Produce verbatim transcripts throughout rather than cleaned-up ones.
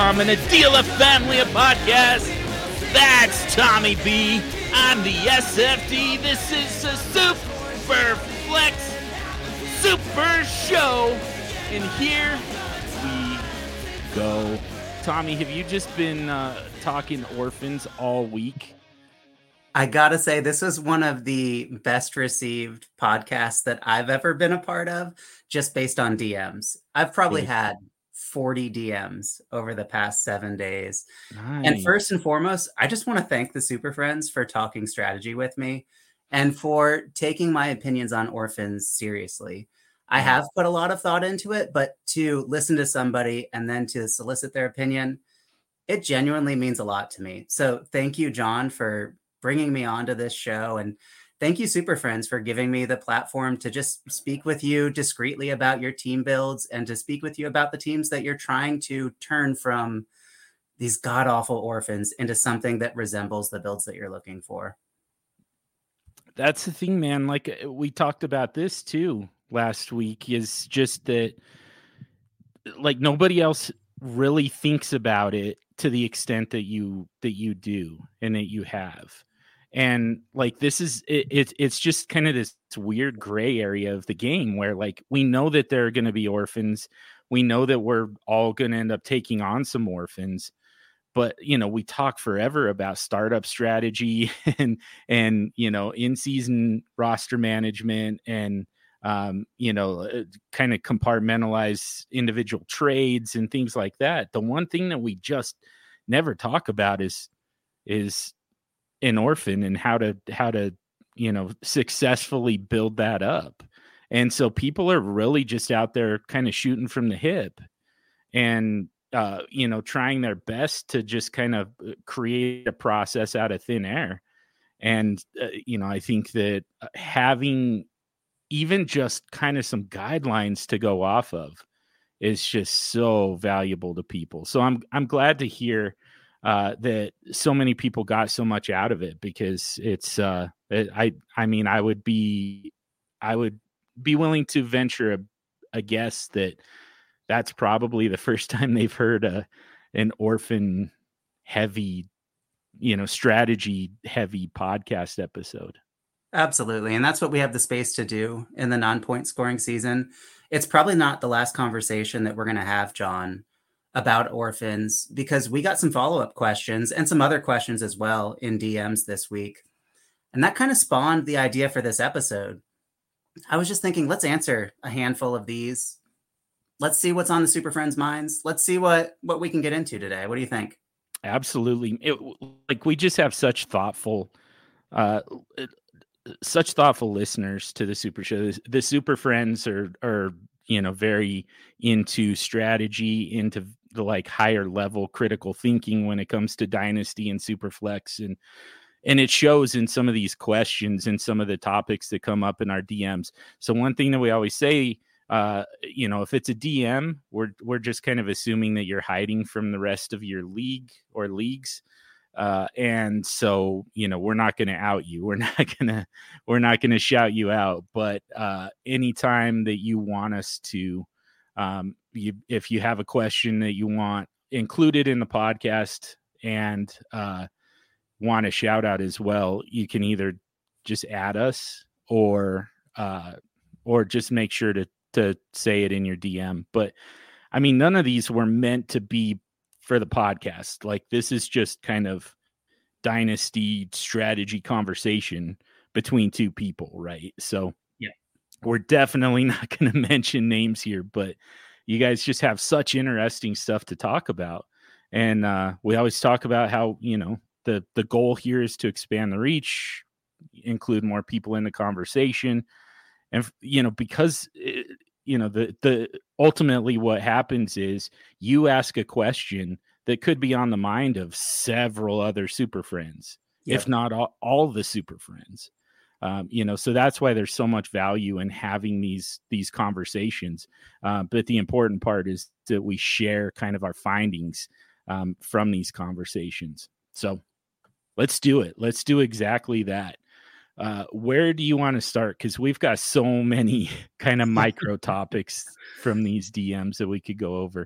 com and a D L F family of podcasts. That's Tommy B. I'm the S F D. This is a Super Flex Super Show. And here we go. Tommy, have you just been uh, talking orphans all week? I gotta say, this was one of the best received podcasts that I've ever been a part of, just based on D Ms. I've probably Good. had forty D Ms over the past seven days. Nice. And first and foremost, I just want to thank the Super Friends for talking strategy with me and for taking my opinions on orphans seriously. I have put a lot of thought into it, but to listen to somebody and then to solicit their opinion, it genuinely means a lot to me. So thank you, John, for bringing me onto this show. And thank you, Super Friends, for giving me the platform to just speak with you discreetly about your team builds and to speak with you about the teams that you're trying to turn from these god-awful orphans into something that resembles the builds that you're looking for. That's the thing, man. Like we talked about this too last week, is just that like nobody else really thinks about it to the extent that you that you do and that you have. And like this is it, it it's just kind of this weird gray area of the game where like we know that there are going to be orphans, we know that we're all going to end up taking on some orphans, but you know we talk forever about startup strategy and and you know in-season roster management and um you know kind of compartmentalize individual trades and things like that. The one thing that we just never talk about is is an orphan and how to how to you know successfully build that up. And so people are really just out there kind of shooting from the hip and uh you know trying their best to just kind of create a process out of thin air. And uh, you know I think that having even just kind of some guidelines to go off of is just so valuable to people. So I'm I'm glad to hear uh, that so many people got so much out of it, because it's uh, it, I I mean I would be I would be willing to venture a, a guess that that's probably the first time they've heard a an orphan heavy, you know, strategy heavy podcast episode. Absolutely. And that's what we have the space to do in the non-point scoring season. It's probably not the last conversation that we're going to have, John, about orphans, because we got some follow-up questions and some other questions as well in D Ms this week. And that kind of spawned the idea for this episode. I was just thinking, let's answer a handful of these. Let's see what's on the Super Friends' minds. Let's see what, what we can get into today. What do you think? Absolutely. It, like we just have such thoughtful, uh, such thoughtful listeners to the Super Show. The, the Super Friends are, are, you know, very into strategy, into the like higher level critical thinking when it comes to Dynasty and Superflex. And, and it shows in some of these questions and some of the topics that come up in our D Ms. So one thing that we always say, uh, you know, if it's a D M, we're, we're just kind of assuming that you're hiding from the rest of your league or leagues. Uh, and so, you know, we're not going to out you. We're not going to, we're not going to shout you out. But uh, anytime that you want us to, um, you, if you have a question that you want included in the podcast and uh, want a shout out as well, you can either just add us or, uh, or just make sure to, to say it in your D M. But I mean, none of these were meant to be for the podcast. Like this is just kind of Dynasty strategy conversation between two people, right? So yeah, we're definitely not going to mention names here, but you guys just have such interesting stuff to talk about. And uh, we always talk about how, you know, the, the goal here is to expand the reach, include more people in the conversation. And, you know, because, it, you know, the, the ultimately what happens is you ask a question that could be on the mind of several other Super Friends, yep. if not all, all the Super Friends. Um, you know, so that's why there's so much value in having these these conversations. Uh, but the important part is that we share kind of our findings um, from these conversations. So let's do it. Let's do exactly that. Uh, where do you want to start? Because we've got so many kind of micro topics from these D Ms that we could go over.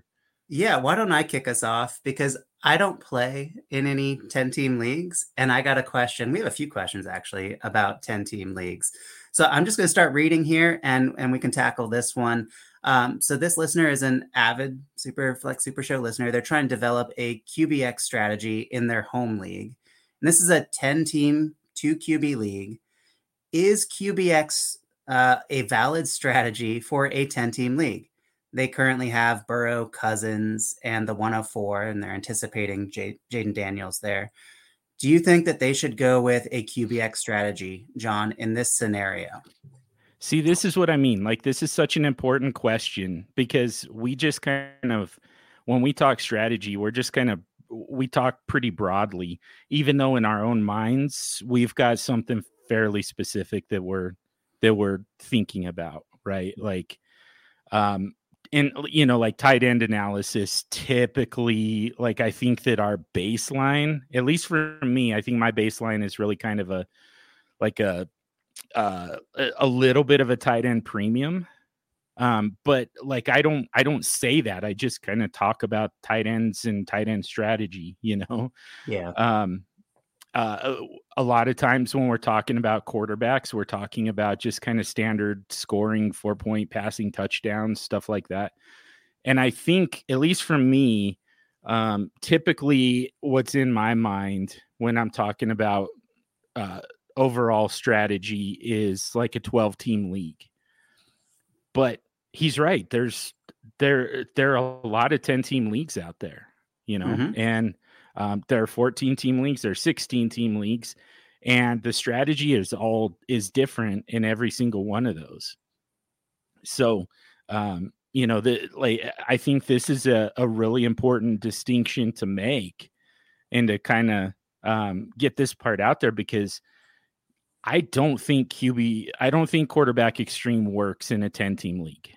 Yeah, why don't I kick us off? Because I don't play in any ten-team leagues, and I got a question. We have a few questions actually about ten-team leagues. So I'm just going to start reading here, and and we can tackle this one. Um, so this listener is an avid Super Flex Super Show listener. They're trying to develop a Q B X strategy in their home league, and this is a ten-team two Q B league. Is Q B X uh, a valid strategy for a ten-team league? They currently have Burrow, Cousins, and the one oh four, and they're anticipating J- Jaden Daniels there. Do you think that they should go with a Q B X strategy, John, in this scenario? See, this is what I mean. Like, this is such an important question because we just kind of, when we talk strategy, we're just kind of, we talk pretty broadly, even though in our own minds, we've got something fairly specific that we're, that we're thinking about, right? Like, um, and you know, like tight end analysis, typically, like I think that our baseline, at least for me, I think my baseline is really kind of a, like a, uh, a little bit of a tight end premium. Um, but like, I don't, I don't say that. I just kind of talk about tight ends and tight end strategy, you know? Yeah. Um, uh, a lot of times when we're talking about quarterbacks, we're talking about just kind of standard scoring, four point passing touchdowns, stuff like that. And I think, at least for me, um, typically what's in my mind when I'm talking about, uh, overall strategy is like a twelve team league. But he's right. There's there there are a lot of ten team leagues out there, you know, Mm-hmm. and um, there are fourteen team leagues, there are sixteen team leagues, and the strategy is all is different in every single one of those. So, um, you know, the like I think this is a, a really important distinction to make and to kind of um, get this part out there because I don't think Q B, I don't think quarterback extreme works in a ten team league.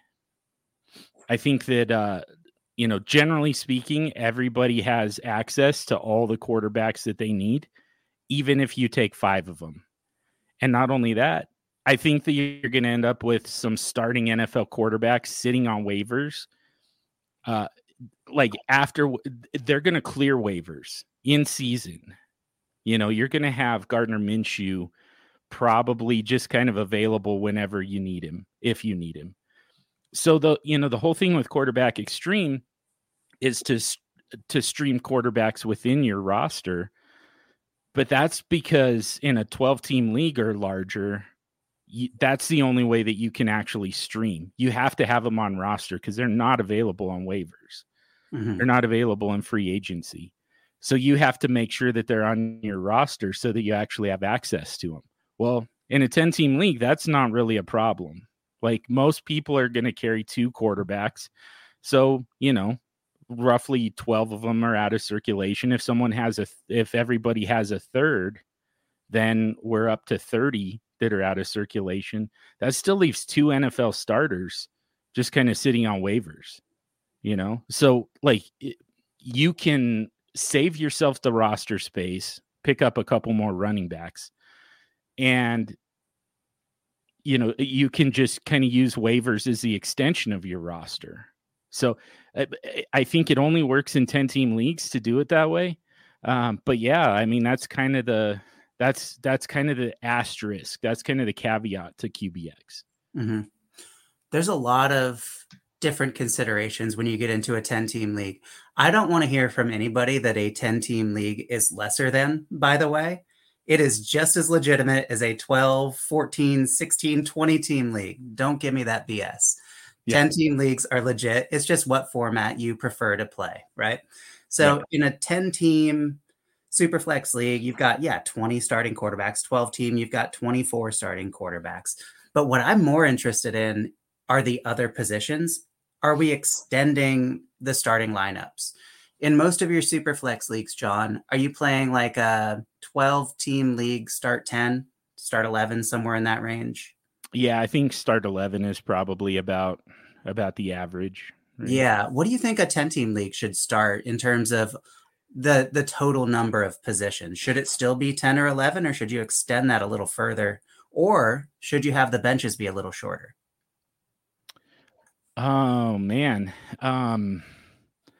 I think that, uh, you know, generally speaking, everybody has access to all the quarterbacks that they need, even if you take five of them. And not only that, I think that you're going to end up with some starting N F L quarterbacks sitting on waivers. Uh, like after they're going to clear waivers in season. You know, you're going to have Gardner Minshew probably just kind of available whenever you need him, if you need him. So the, you know, the whole thing with quarterback extreme is to, to stream quarterbacks within your roster. But that's because in a twelve team league or larger, you, that's the only way that you can actually stream. You have to have them on roster because they're not available on waivers. Mm-hmm. They're not available in free agency. So you have to make sure that they're on your roster so that you actually have access to them. Well, in a ten team league, that's not really a problem. Like most people are going to carry two quarterbacks. So, you know, roughly twelve of them are out of circulation. If someone has a, if everybody has a third, then we're up to thirty that are out of circulation. That still leaves two N F L starters just kind of sitting on waivers, you know? So like it, you can save yourself the roster space, pick up a couple more running backs, and you know, you can just kind of use waivers as the extension of your roster. So I, I think it only works in ten team leagues to do it that way. Um, but yeah, I mean, that's kind of the, that's, that's kind of the asterisk. That's kind of the caveat to Q B X. Mm-hmm. There's a lot of different considerations when you get into a ten team league. I don't want to hear from anybody that a ten team league is lesser than, by the way. It is just as legitimate as a twelve, fourteen, sixteen, twenty team league. Don't give me that B S. Yeah. ten team leagues are legit. It's just what format you prefer to play, right? So yeah. In a ten team Superflex league, you've got, yeah, twenty starting quarterbacks. twelve team, you've got twenty-four starting quarterbacks. But what I'm more interested in are the other positions. Are we extending the starting lineups? In most of your Superflex leagues, John, are you playing like a twelve team league, start ten, start eleven, somewhere in that range? Yeah, I think start eleven is probably about about the average. Right? Yeah. What do you think a ten team league should start in terms of the the total number of positions? Should it still be ten or eleven, or should you extend that a little further? Or should you have the benches be a little shorter? Oh man. Um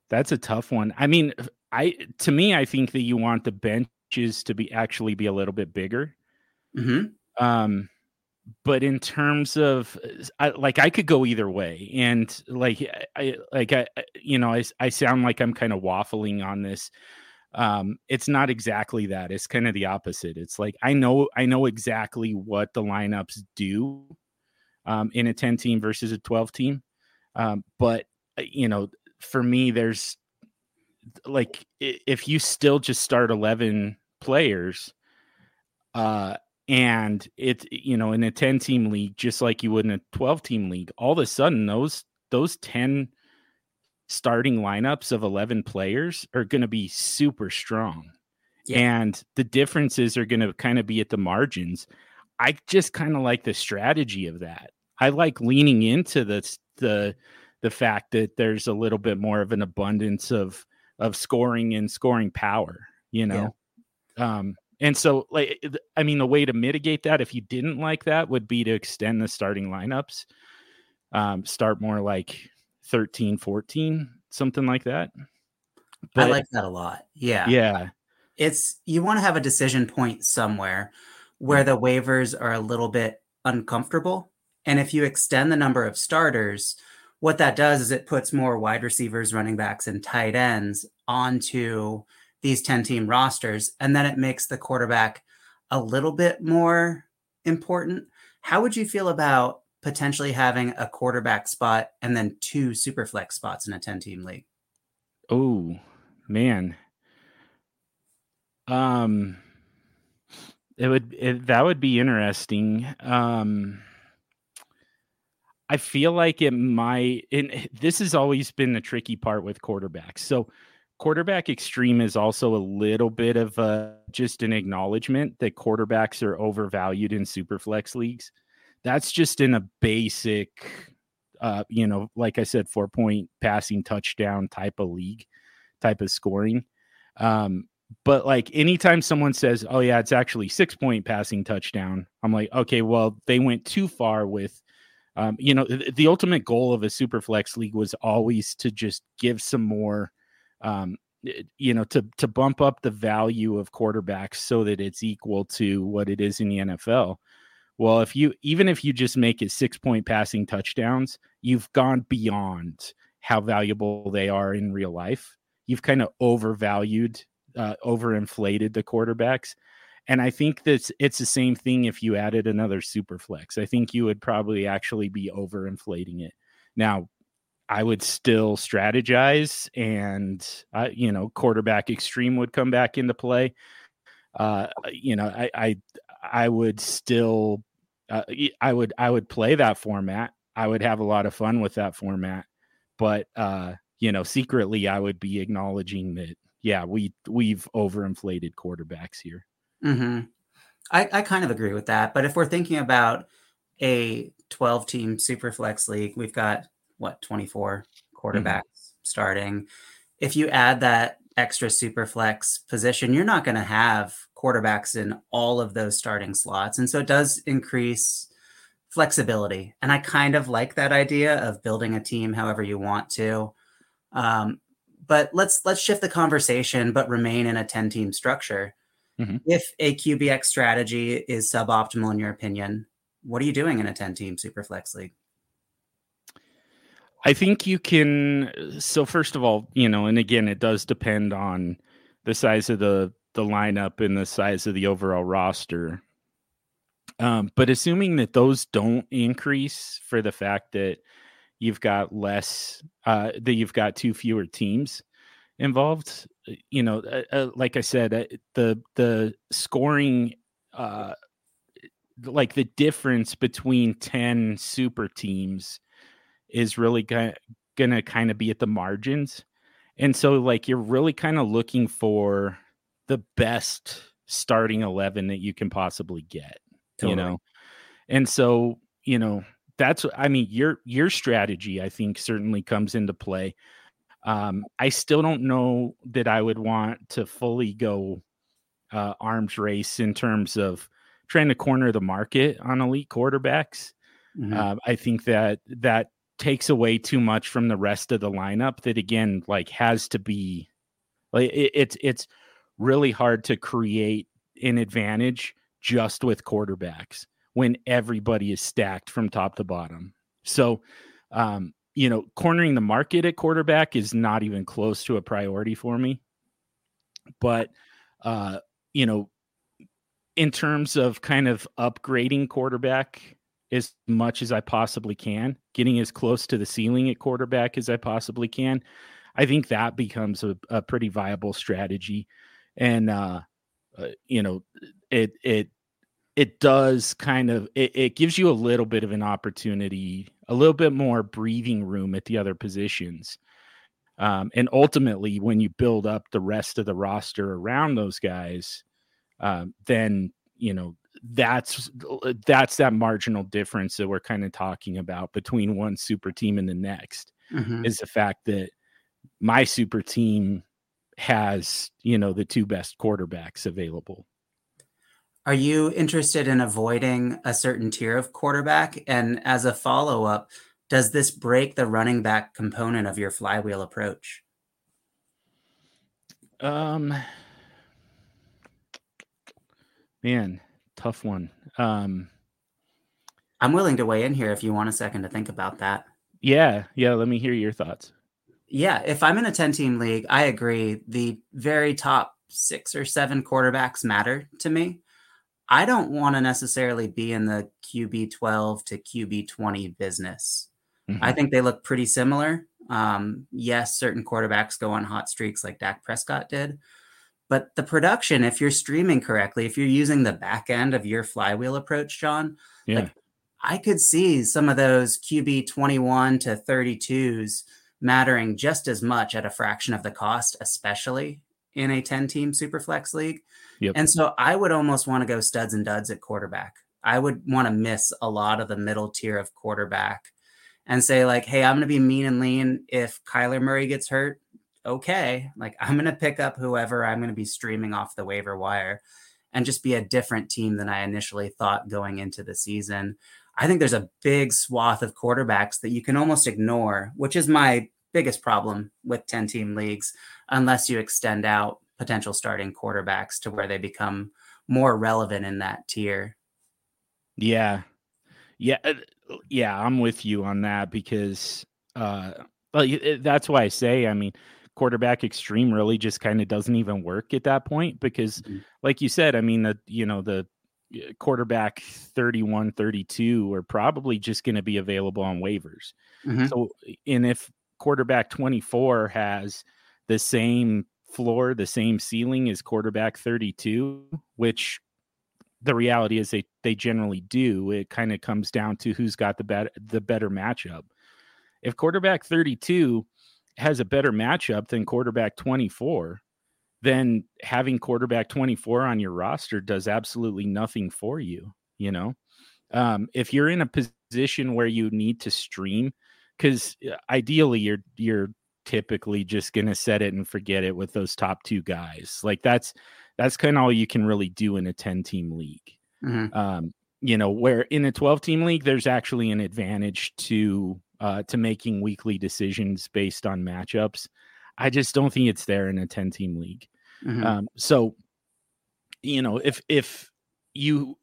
That's a tough one. I mean, I to me, I think that you want the benches to be actually be a little bit bigger. Mm-hmm. Um, but in terms of I, like, I could go either way, and like, I like I you know I I sound like I'm kind of waffling on this. Um, it's not exactly that. It's kind of the opposite. It's like I know I know exactly what the lineups do um, in a ten team versus a twelve team, um, but you know, for me, there's like if you still just start eleven players uh and it you know in a ten team league just like you would in a twelve team league, all of a sudden those those ten starting lineups of eleven players are going to be super strong. Yeah. And the differences are going to kind of be at the margins. I just kind of like the strategy of that. I like leaning into the the the fact that there's a little bit more of an abundance of of scoring and scoring power, you know. Yeah. Um, and so, like, I mean, the way to mitigate that, if you didn't like that, would be to extend the starting lineups, um, start more like thirteen, fourteen, something like that. But I like that a lot. Yeah. Yeah. It's you want to have a decision point somewhere where Yeah. the waivers are a little bit uncomfortable. And if you extend the number of starters, what that does is it puts more wide receivers, running backs, and tight ends onto these ten team rosters. And then it makes the quarterback a little bit more important. How would you feel about potentially having a quarterback spot and then two super flex spots in a ten team league? Oh, man. Um, it would it, that would be interesting. Um, I feel like it might. And this has always been the tricky part with quarterbacks. So, quarterback extreme is also a little bit of a, just an acknowledgement that quarterbacks are overvalued in superflex leagues. That's just in a basic, uh, you know, like I said, four point passing touchdown type of league, type of scoring. Um, but like anytime someone says, oh yeah, it's actually six point passing touchdown, I'm like, okay, well, they went too far with, um, you know, the, the ultimate goal of a super flex league was always to just give some more, um, you know, to, to bump up the value of quarterbacks so that it's equal to what it is in the N F L. Well, if you, even if you just make it six point passing touchdowns, you've gone beyond how valuable they are in real life. You've kind of overvalued, uh, overinflated the quarterbacks. And I think that it's the same thing if you added another super flex. I think you would probably actually be overinflating it. Now, I would still strategize and, uh, you know, quarterback extreme would come back into play. Uh, you know, I, I, I would still, uh, I would, I would play that format. I would have a lot of fun with that format, but, uh, you know, secretly I would be acknowledging that, yeah, we, we've overinflated quarterbacks here. Mm-hmm. I, I kind of agree with that. But if we're thinking about a twelve team super flex league, we've got what, twenty-four quarterbacks mm-hmm. starting. If you add that extra super flex position, you're not going to have quarterbacks in all of those starting slots. And so it does increase flexibility. And I kind of like that idea of building a team however you want to. Um, but let's let's shift the conversation, but remain in a ten team structure. Mm-hmm. If a Q B X strategy is suboptimal in your opinion, what are you doing in a ten team superflex league? I think you can. So first of all, you know, and again, it does depend on the size of the, the lineup and the size of the overall roster. Um, but assuming that those don't increase for the fact that you've got less, uh, that you've got two fewer teams involved, you know, uh, uh, like I said, uh, the the scoring, uh, like the difference between ten super teams is really gonna, gonna kind of be at the margins. And so like you're really kind of looking for the best starting eleven that you can possibly get, totally. You know? And so, you know, that's, I mean, your, your strategy, I think certainly comes into play. Um, I still don't know that I would want to fully go uh, arms race in terms of trying to corner the market on elite quarterbacks. Mm-hmm. Uh, I think that that takes away too much from the rest of the lineup that, again, like has to be like it, it's it's really hard to create an advantage just with quarterbacks when everybody is stacked from top to bottom. So, um, you know, cornering the market at quarterback is not even close to a priority for me. But, uh, you know, in terms of kind of upgrading quarterback as much as I possibly can, getting as close to the ceiling at quarterback as I possibly can, I think that becomes a, a pretty viable strategy. And, uh, uh, you know, it, it, it does kind of, it, it gives you a little bit of an opportunity, a little bit more breathing room at the other positions. Um, and ultimately, when you build up the rest of the roster around those guys, um, then, you know, that's, that's that marginal difference that we're kind of talking about between one super team and the next, mm-hmm. is the fact that my super team has, you know, the two best quarterbacks available. Are you interested in avoiding a certain tier of quarterback? And as a follow-up, does this break the running back component of your flywheel approach? Um, man, tough one. Um, I'm willing to weigh in here if you want a second to think about that. Yeah. Yeah. Let me hear your thoughts. Yeah. If I'm in a ten team league, I agree. The very top six or seven quarterbacks matter to me. I don't want to necessarily be in the Q B twelve to Q B twenty business. Mm-hmm. I think they look pretty similar. Um, yes, certain quarterbacks go on hot streaks like Dak Prescott did. But the production, if you're streaming correctly, if you're using the back end of your flywheel approach, John, yeah. like I could see some of those Q B twenty-one to thirty-twos mattering just as much at a fraction of the cost, especially in a ten team Superflex league. Yep. And so I would almost want to go studs and duds at quarterback. I would want to miss a lot of the middle tier of quarterback and say like, hey, I'm going to be mean and lean. If Kyler Murray gets hurt, okay. Like I'm going to pick up whoever I'm going to be streaming off the waiver wire and just be a different team than I initially thought going into the season. I think there's a big swath of quarterbacks that you can almost ignore, which is my biggest problem with ten team leagues, unless you extend out potential starting quarterbacks to where they become more relevant in that tier. Yeah. Yeah. Yeah. I'm with you on that because, uh, well, that's why I say, I mean, quarterback extreme really just kind of doesn't even work at that point because mm-hmm. like you said, I mean, the, you know, the quarterback thirty-one, thirty-two are probably just going to be available on waivers. Mm-hmm. So, and if quarterback twenty-four has the same floor, the same ceiling as quarterback thirty-two, which the reality is they, they generally do, it kind of comes down to who's got the better, the better matchup. If quarterback thirty-two has a better matchup than quarterback twenty-four, then having quarterback twenty-four on your roster does absolutely nothing for you. You know, um, if you're in a position where you need to stream, because ideally you're, you're typically just going to set it and forget it with those top two guys. Like that's, that's kind of all you can really do in a ten team league. Mm-hmm. Um, you know, where in a twelve team league, there's actually an advantage to, uh, to making weekly decisions based on matchups. I just don't think it's there in a ten team league. Mm-hmm. Um, so, you know, if, if you,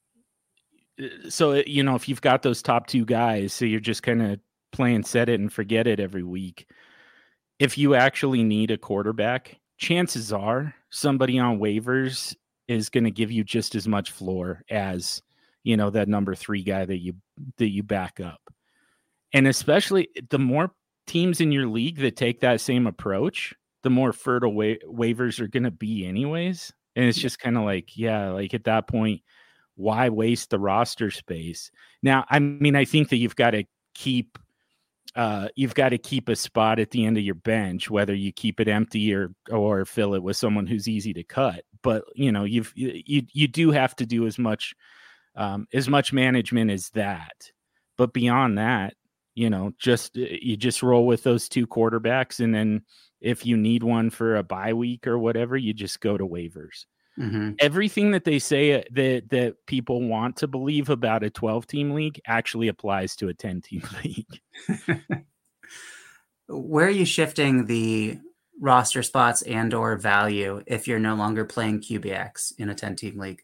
so, you know, if you've got those top two guys, so you're just kind of playing set it and forget it every week. If you actually need a quarterback, chances are somebody on waivers is going to give you just as much floor as, you know, that number three guy that you, that you back up. And especially the more teams in your league that take that same approach, the more fertile wa- waivers are going to be anyways. And it's just kind of like, yeah, like at that point, why waste the roster space? Now, I mean, I think that you've got to keep, uh, you've got to keep a spot at the end of your bench, whether you keep it empty or, or fill it with someone who's easy to cut. But, you know, you've, you, you do have to do as much, um, as much management as that. But beyond that, you know, just, you just roll with those two quarterbacks. And then if you need one for a bye week or whatever, you just go to waivers. Mm-hmm. Everything that they say uh, that that people want to believe about a twelve-team league actually applies to a ten-team league. Where are you shifting the roster spots and or value if you're no longer playing Q B X in a ten-team league?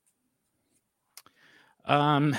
Um,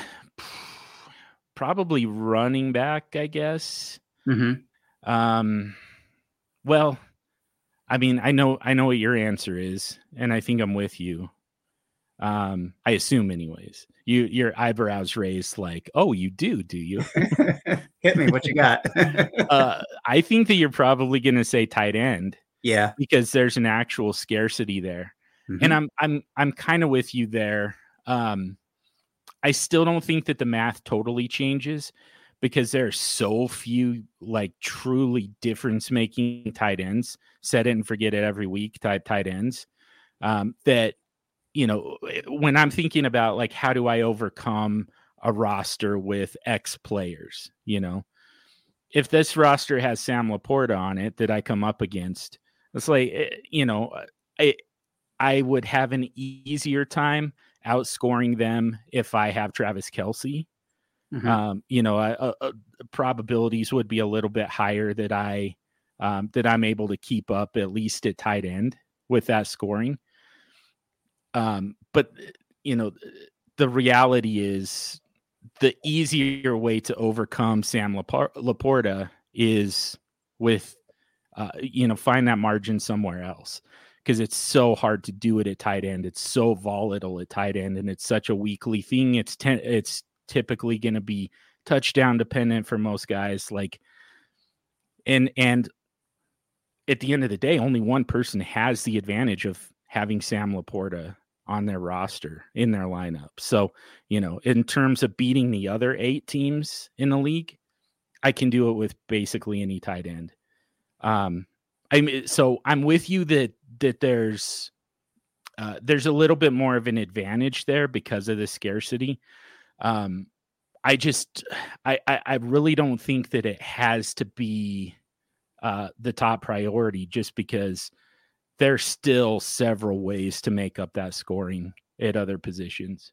probably running back, I guess. Mm-hmm. Um, well, I mean, I know I know what your answer is, and I think I'm with you. Um, I assume, anyways. You your eyebrows raised, like, oh, you do, do you? Hit me. What you got? uh, I think that you're probably going to say tight end. Yeah, because there's an actual scarcity there, mm-hmm. and I'm I'm I'm kind of with you there. Um, I still don't think that the math totally changes because there are so few like truly difference making tight ends, set it and forget it every week type tight ends. Um, that, you know, when I'm thinking about like, how do I overcome a roster with X players, you know, if this roster has Sam Laporta on it that I come up against, it's like, you know, I, I would have an easier time outscoring them if I have Travis Kelce. Mm-hmm. Um, you know, uh, uh, probabilities would be a little bit higher that I um, that I'm able to keep up at least at tight end with that scoring. Um, but you know, the reality is the easier way to overcome Sam Lapor- Laporta is with uh, you know, find that margin somewhere else. Because it's so hard to do it at tight end. It's so volatile at tight end, and it's such a weekly thing. It's ten, it's typically going to be touchdown dependent for most guys. Like, and and at the end of the day, only one person has the advantage of having Sam Laporta on their roster in their lineup. So, you know, in terms of beating the other eight teams in the league, I can do it with basically any tight end. Um, I'm so I'm with you that that there's uh, there's a little bit more of an advantage there because of the scarcity. Um, I just I, I I really don't think that it has to be uh, the top priority, just because there's still several ways to make up that scoring at other positions.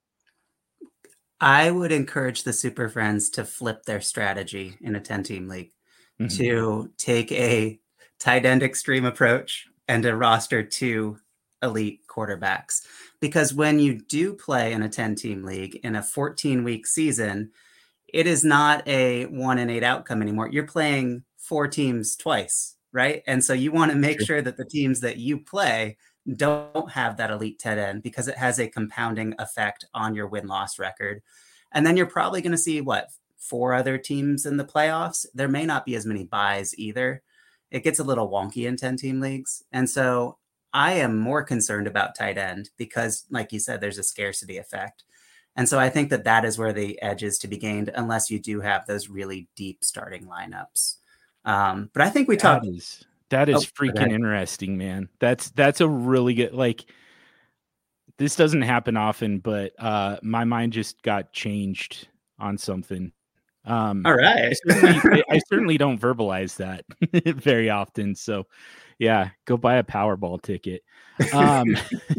I would encourage the Super Friends to flip their strategy in a ten-team league, mm-hmm. to take a tight end extreme approach and to roster two elite quarterbacks. Because when you do play in a ten-team league in a fourteen-week season, it is not a one and eight outcome anymore. You're playing four teams twice, right? And so you want to make sure. sure that the teams that you play don't have that elite tight end, because it has a compounding effect on your win-loss record. And then you're probably going to see, what, four other teams in the playoffs. There may not be as many buys either. It gets a little wonky in ten-team leagues. And so I am more concerned about tight end because, like you said, there's a scarcity effect. And so I think that that is where the edge is to be gained, unless you do have those really deep starting lineups. Um, but I think we that talked. Is, that is oh, freaking okay. interesting, man. That's that's a really good, like, this doesn't happen often, but uh, my mind just got changed on something. Um, All right. I certainly, I certainly don't verbalize that very often. So, yeah, go buy a Powerball ticket. Um,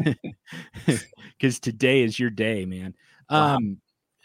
because today is your day, man. Wow. Um,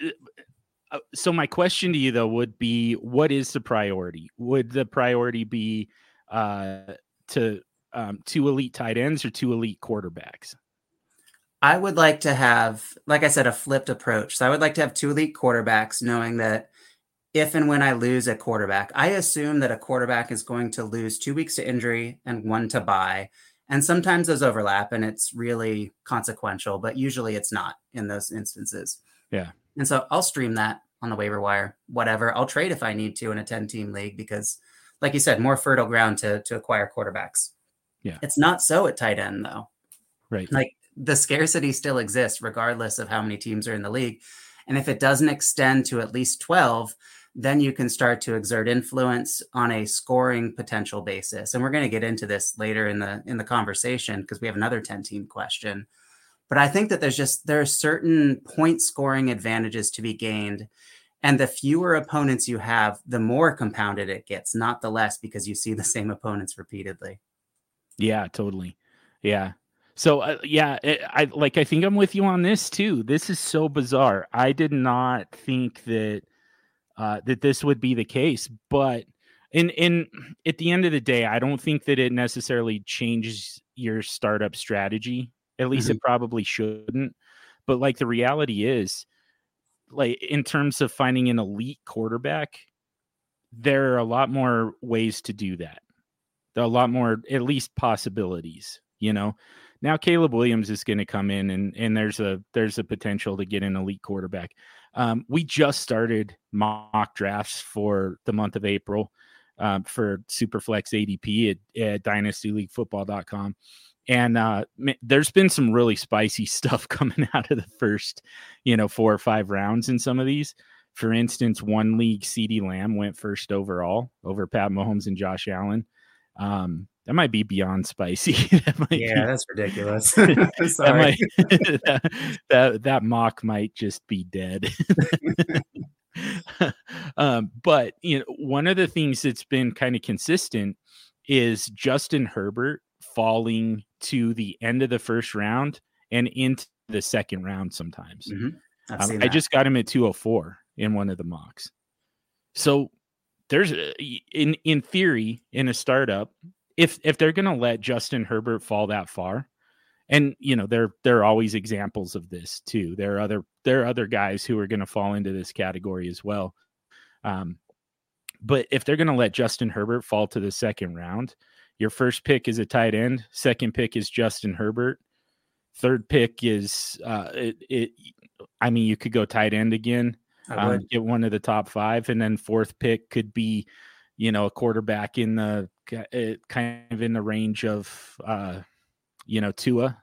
so my question to you, though, would be, what is the priority? Would the priority be uh, to um, two elite tight ends or two elite quarterbacks? I would like to have, like I said, a flipped approach. So I would like to have two elite quarterbacks, knowing that if and when I lose a quarterback, I assume that a quarterback is going to lose two weeks to injury and one to bye. And sometimes those overlap and it's really consequential, but usually it's not in those instances. Yeah. And so I'll stream that on the waiver wire, whatever. I'll trade if I need to in a ten-team league because, like you said, more fertile ground to, to acquire quarterbacks. Yeah. It's not so at tight end, though. Right. Like, the scarcity still exists regardless of how many teams are in the league. And if it doesn't extend to at least twelve, then you can start to exert influence on a scoring potential basis. And we're going to get into this later in the in the conversation because we have another ten-team question. But I think that there's just there are certain point scoring advantages to be gained. And the fewer opponents you have, the more compounded it gets, not the less, because you see the same opponents repeatedly. Yeah, totally. Yeah. So uh, yeah, it, I like I think I'm with you on this too. This is so bizarre. I did not think that uh, that this would be the case, but in in at the end of the day, I don't think that it necessarily changes your startup strategy. At least Mhm. it probably shouldn't. But like the reality is, like in terms of finding an elite quarterback, there are a lot more ways to do that. There are a lot more, at least possibilities, you know. Now Caleb Williams is going to come in and and there's a there's a potential to get an elite quarterback. Um, we just started mock drafts for the month of April um, for Superflex A D P at, at dynasty league football dot com. And uh, there's been some really spicy stuff coming out of the first, you know, four or five rounds in some of these. For instance, one league, CeeDee Lamb went first overall over Pat Mahomes and Josh Allen. Um, that might be beyond spicy. that might yeah, be, that's ridiculous. that Sorry. might that, that that mock might just be dead. um, but you know, one of the things that's been kind of consistent is Justin Herbert falling to the end of the first round and into the second round sometimes. Mm-hmm. I've Um, seen I that. just got him at two oh four in one of the mocks. So there's a, in in theory in a startup, if if they're going to let Justin Herbert fall that far, and you know there there are always examples of this too. There are other there are other guys who are going to fall into this category as well. Um, but if they're going to let Justin Herbert fall to the second round, your first pick is a tight end, second pick is Justin Herbert, third pick is uh, it, it. I mean, you could go tight end again. Um, get one of the top five, and then fourth pick could be, you know, a quarterback in the uh, kind of in the range of, uh, you know, Tua.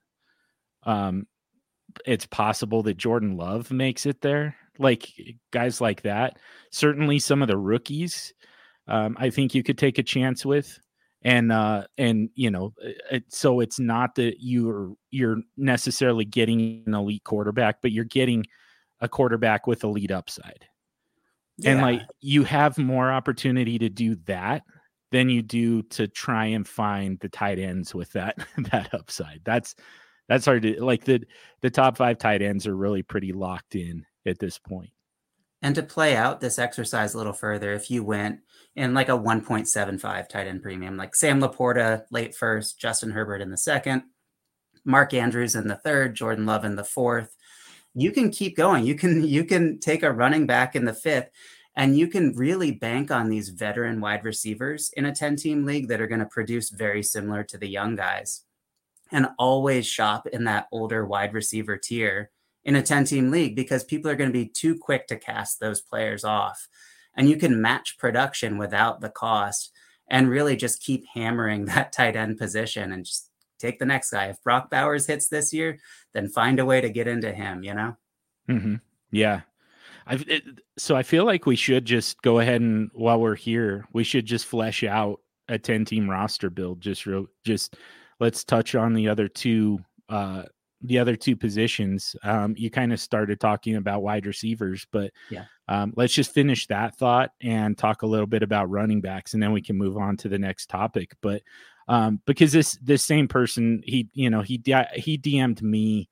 Um, it's possible that Jordan Love makes it there, like guys like that. Certainly, some of the rookies, um, I think you could take a chance with, and uh, and you know, it, so it's not that you're you're necessarily getting an elite quarterback, but you're getting a quarterback with elite upside. Yeah. And like you have more opportunity to do that than you do to try and find the tight ends with that that upside. That's that's hard to like the the top five tight ends are really pretty locked in at this point. And to play out this exercise a little further, if you went in like a one point seven five tight end premium, like Sam Laporta late first, Justin Herbert in the second, Mark Andrews in the third, Jordan Love in the fourth, you can keep going. You can you can take a running back in the fifth, and you can really bank on these veteran wide receivers in a ten-team league that are going to produce very similar to the young guys, and always shop in that older wide receiver tier in a ten-team league because people are going to be too quick to cast those players off. And you can match production without the cost and really just keep hammering that tight end position and just take the next guy. If Brock Bowers hits this year, then find a way to get into him, you know? Mm-hmm. Yeah. I've, it, so I feel like we should just go ahead and while we're here, we should just flesh out a ten team roster build. Just real, just let's touch on the other two, uh, the other two positions. Um, you kind of started talking about wide receivers, but yeah, um, let's just finish that thought and talk a little bit about running backs, and then we can move on to the next topic. But um, because this this same person, he you know he he D M'd me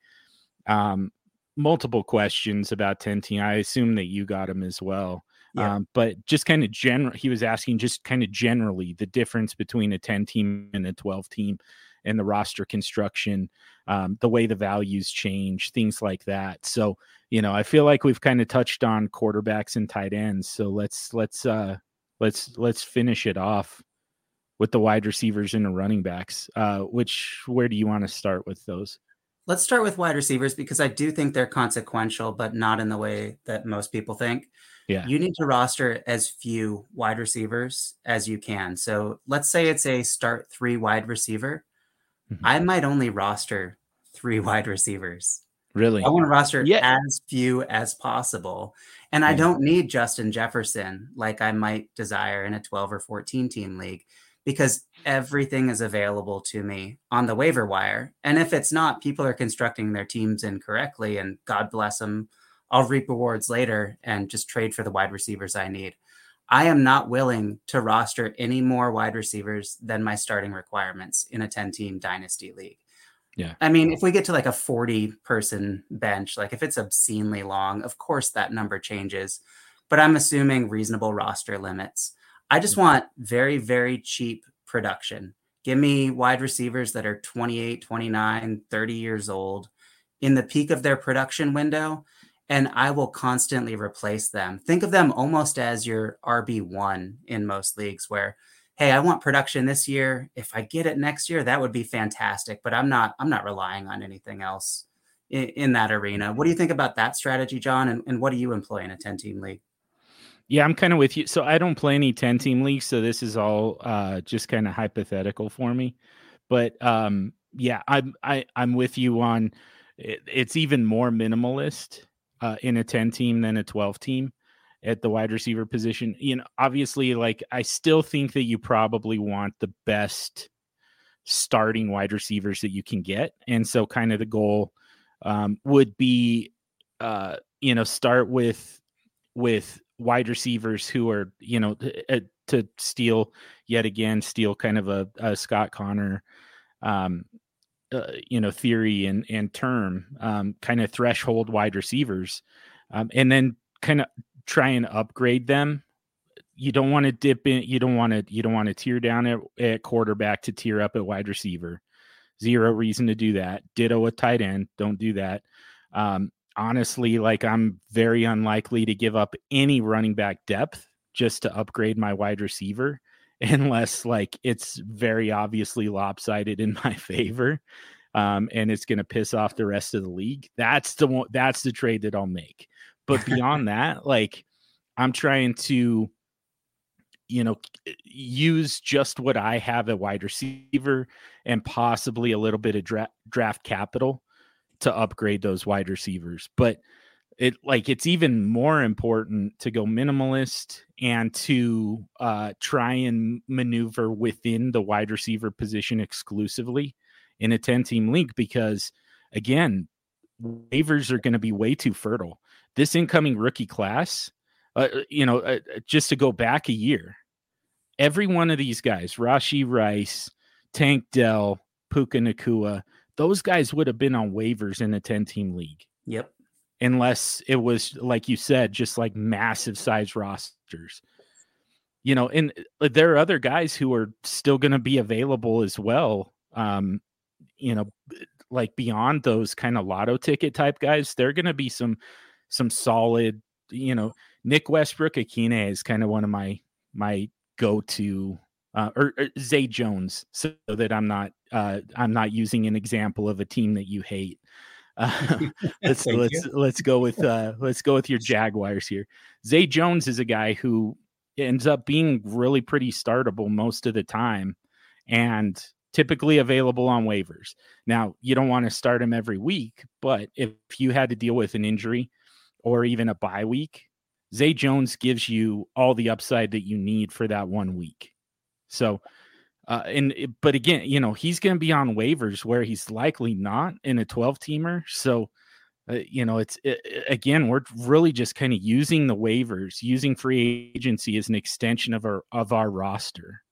um, multiple questions about ten team. I assume that you got him as well. Yeah. Um, but just kind of general, he was asking just kind of generally the difference between a ten team and a twelve team and the roster construction, um, the way the values change, things like that. So, you know, I feel like we've kind of touched on quarterbacks and tight ends. So let's, let's, uh, let's, let's finish it off with the wide receivers and the running backs. Uh, which, where do you want to start with those? Let's start with wide receivers because I do think they're consequential, but not in the way that most people think. Yeah. You need to roster as few wide receivers as you can. So let's say it's a start three wide receiver. Mm-hmm. I might only roster three wide receivers. Really? I want to roster yeah. as few as possible. And yeah. I don't need Justin Jefferson like I might desire in a twelve or fourteen team league, because everything is available to me on the waiver wire. And if it's not, people are constructing their teams incorrectly, and God bless them. I'll reap rewards later and just trade for the wide receivers I need. I am not willing to roster any more wide receivers than my starting requirements in a ten-team dynasty league. Yeah. I mean, if we get to like a forty person bench, like if it's obscenely long, of course that number changes, but I'm assuming reasonable roster limits. I just want very, very cheap production. Give me wide receivers that are twenty-eight, twenty-nine, thirty years old in the peak of their production window, and I will constantly replace them. Think of them almost as your R B one in most leagues where, hey, I want production this year. If I get it next year, that would be fantastic, but I'm not I'm not relying on anything else in, in that arena. What do you think about that strategy, John? And, and what do you employ in a ten-team league? Yeah, I'm kind of with you. So I don't play any ten-team leagues, so this is all uh, just kind of hypothetical for me. But um, yeah, I'm I, I'm with you on it, it's even more minimalist uh, in a ten team than a twelve team at the wide receiver position. You know, obviously, like I still think that you probably want the best starting wide receivers that you can get, and so kind of the goal um, would be, uh, you know, start with with wide receivers who are, you know, uh, to steal yet again, steal kind of a, a Scott Connor, um, uh, you know, theory and, and term, um, kind of threshold wide receivers, um, and then kind of try and upgrade them. You don't want to dip in. You don't want to, you don't want to tear down at, at quarterback to tear up at wide receiver. Zero reason to do that. Ditto a tight end. Don't do that. Um, honestly, like I'm very unlikely to give up any running back depth just to upgrade my wide receiver, unless like it's very obviously lopsided in my favor, um, and it's going to piss off the rest of the league. That's the one. That's the trade that I'll make. But beyond that, like I'm trying to, you know, use just what I have at wide receiver and possibly a little bit of dra- draft capital to upgrade those wide receivers. But it like it's even more important to go minimalist and to uh, try and maneuver within the wide receiver position exclusively in a ten-team league, because again, waivers are going to be way too fertile. This incoming rookie class, uh, you know, uh, just to go back a year, every one of these guys, Rashee Rice, Tank Dell, Puka Nacua, those guys would have been on waivers in a ten-team league. Yep. Unless it was, like you said, just like massive size rosters. You know, and there are other guys who are still going to be available as well. Um, you know, like beyond those kind of lotto ticket type guys, there are going to be some some solid, you know, Nick Westbrook-Ikhine is kind of one of my my go-to, uh, or, or Zay Jones, so that I'm not uh, I'm not using an example of a team that you hate. Uh, let's let's you. let's go with uh, let's go with your Jaguars here. Zay Jones is a guy who ends up being really pretty startable most of the time, and typically available on waivers. Now, you don't want to start him every week, but if you had to deal with an injury or even a bye week, Zay Jones gives you all the upside that you need for that one week. So, uh, and but again, you know, he's going to be on waivers where he's likely not in a twelve teamer. So, uh, you know, it's it, again, we're really just kind of using the waivers, using free agency as an extension of our of our roster.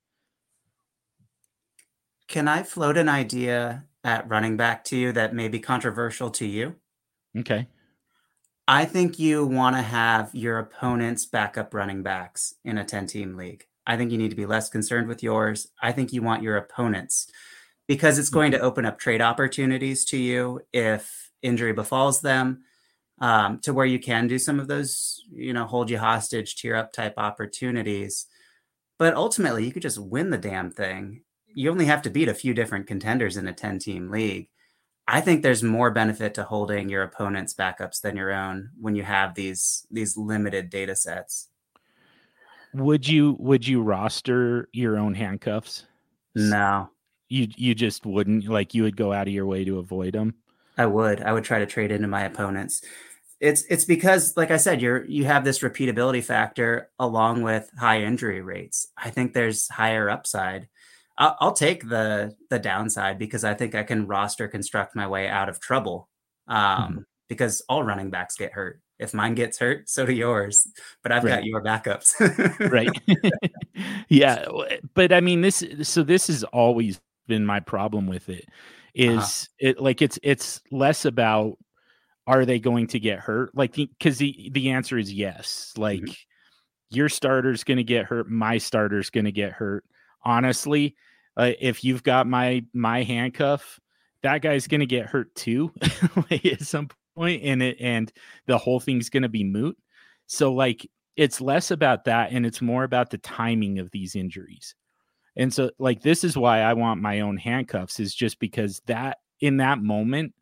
Can I float an idea at running back to you that may be controversial to you? Okay. I think you want to have your opponent's backup running backs in a ten-team league. I think you need to be less concerned with yours. I think you want your opponents, because it's going to open up trade opportunities to you if injury befalls them, um, to where you can do some of those, you know, hold you hostage, tear up type opportunities. But ultimately, you could just win the damn thing. You only have to beat a few different contenders in a ten-team league. I think there's more benefit to holding your opponent's backups than your own when you have these these limited data sets. Would you would you roster your own handcuffs? No. You you just wouldn't, like you would go out of your way to avoid them? I would. I would try to trade into my opponents. It's it's because, like I said, you're you have this repeatability factor along with high injury rates. I think there's higher upside. I'll, I'll take the the downside because I think I can roster construct my way out of trouble. Um, mm-hmm. Because all running backs get hurt. If mine gets hurt, so do yours. But I've right. got your backups. Right. Yeah. But I mean, this, so this has always been my problem with it, is uh-huh. it like it's it's less about are they going to get hurt? Like, because the, the answer is yes. Like, mm-hmm. your starter's going to get hurt. My starter's going to get hurt. Honestly, uh, if you've got my my handcuff, that guy's going to get hurt too like at some point, and it and the whole thing's going to be moot. So, like, it's less about that, and it's more about the timing of these injuries. And so, like, this is why I want my own handcuffs, is just because that in that moment,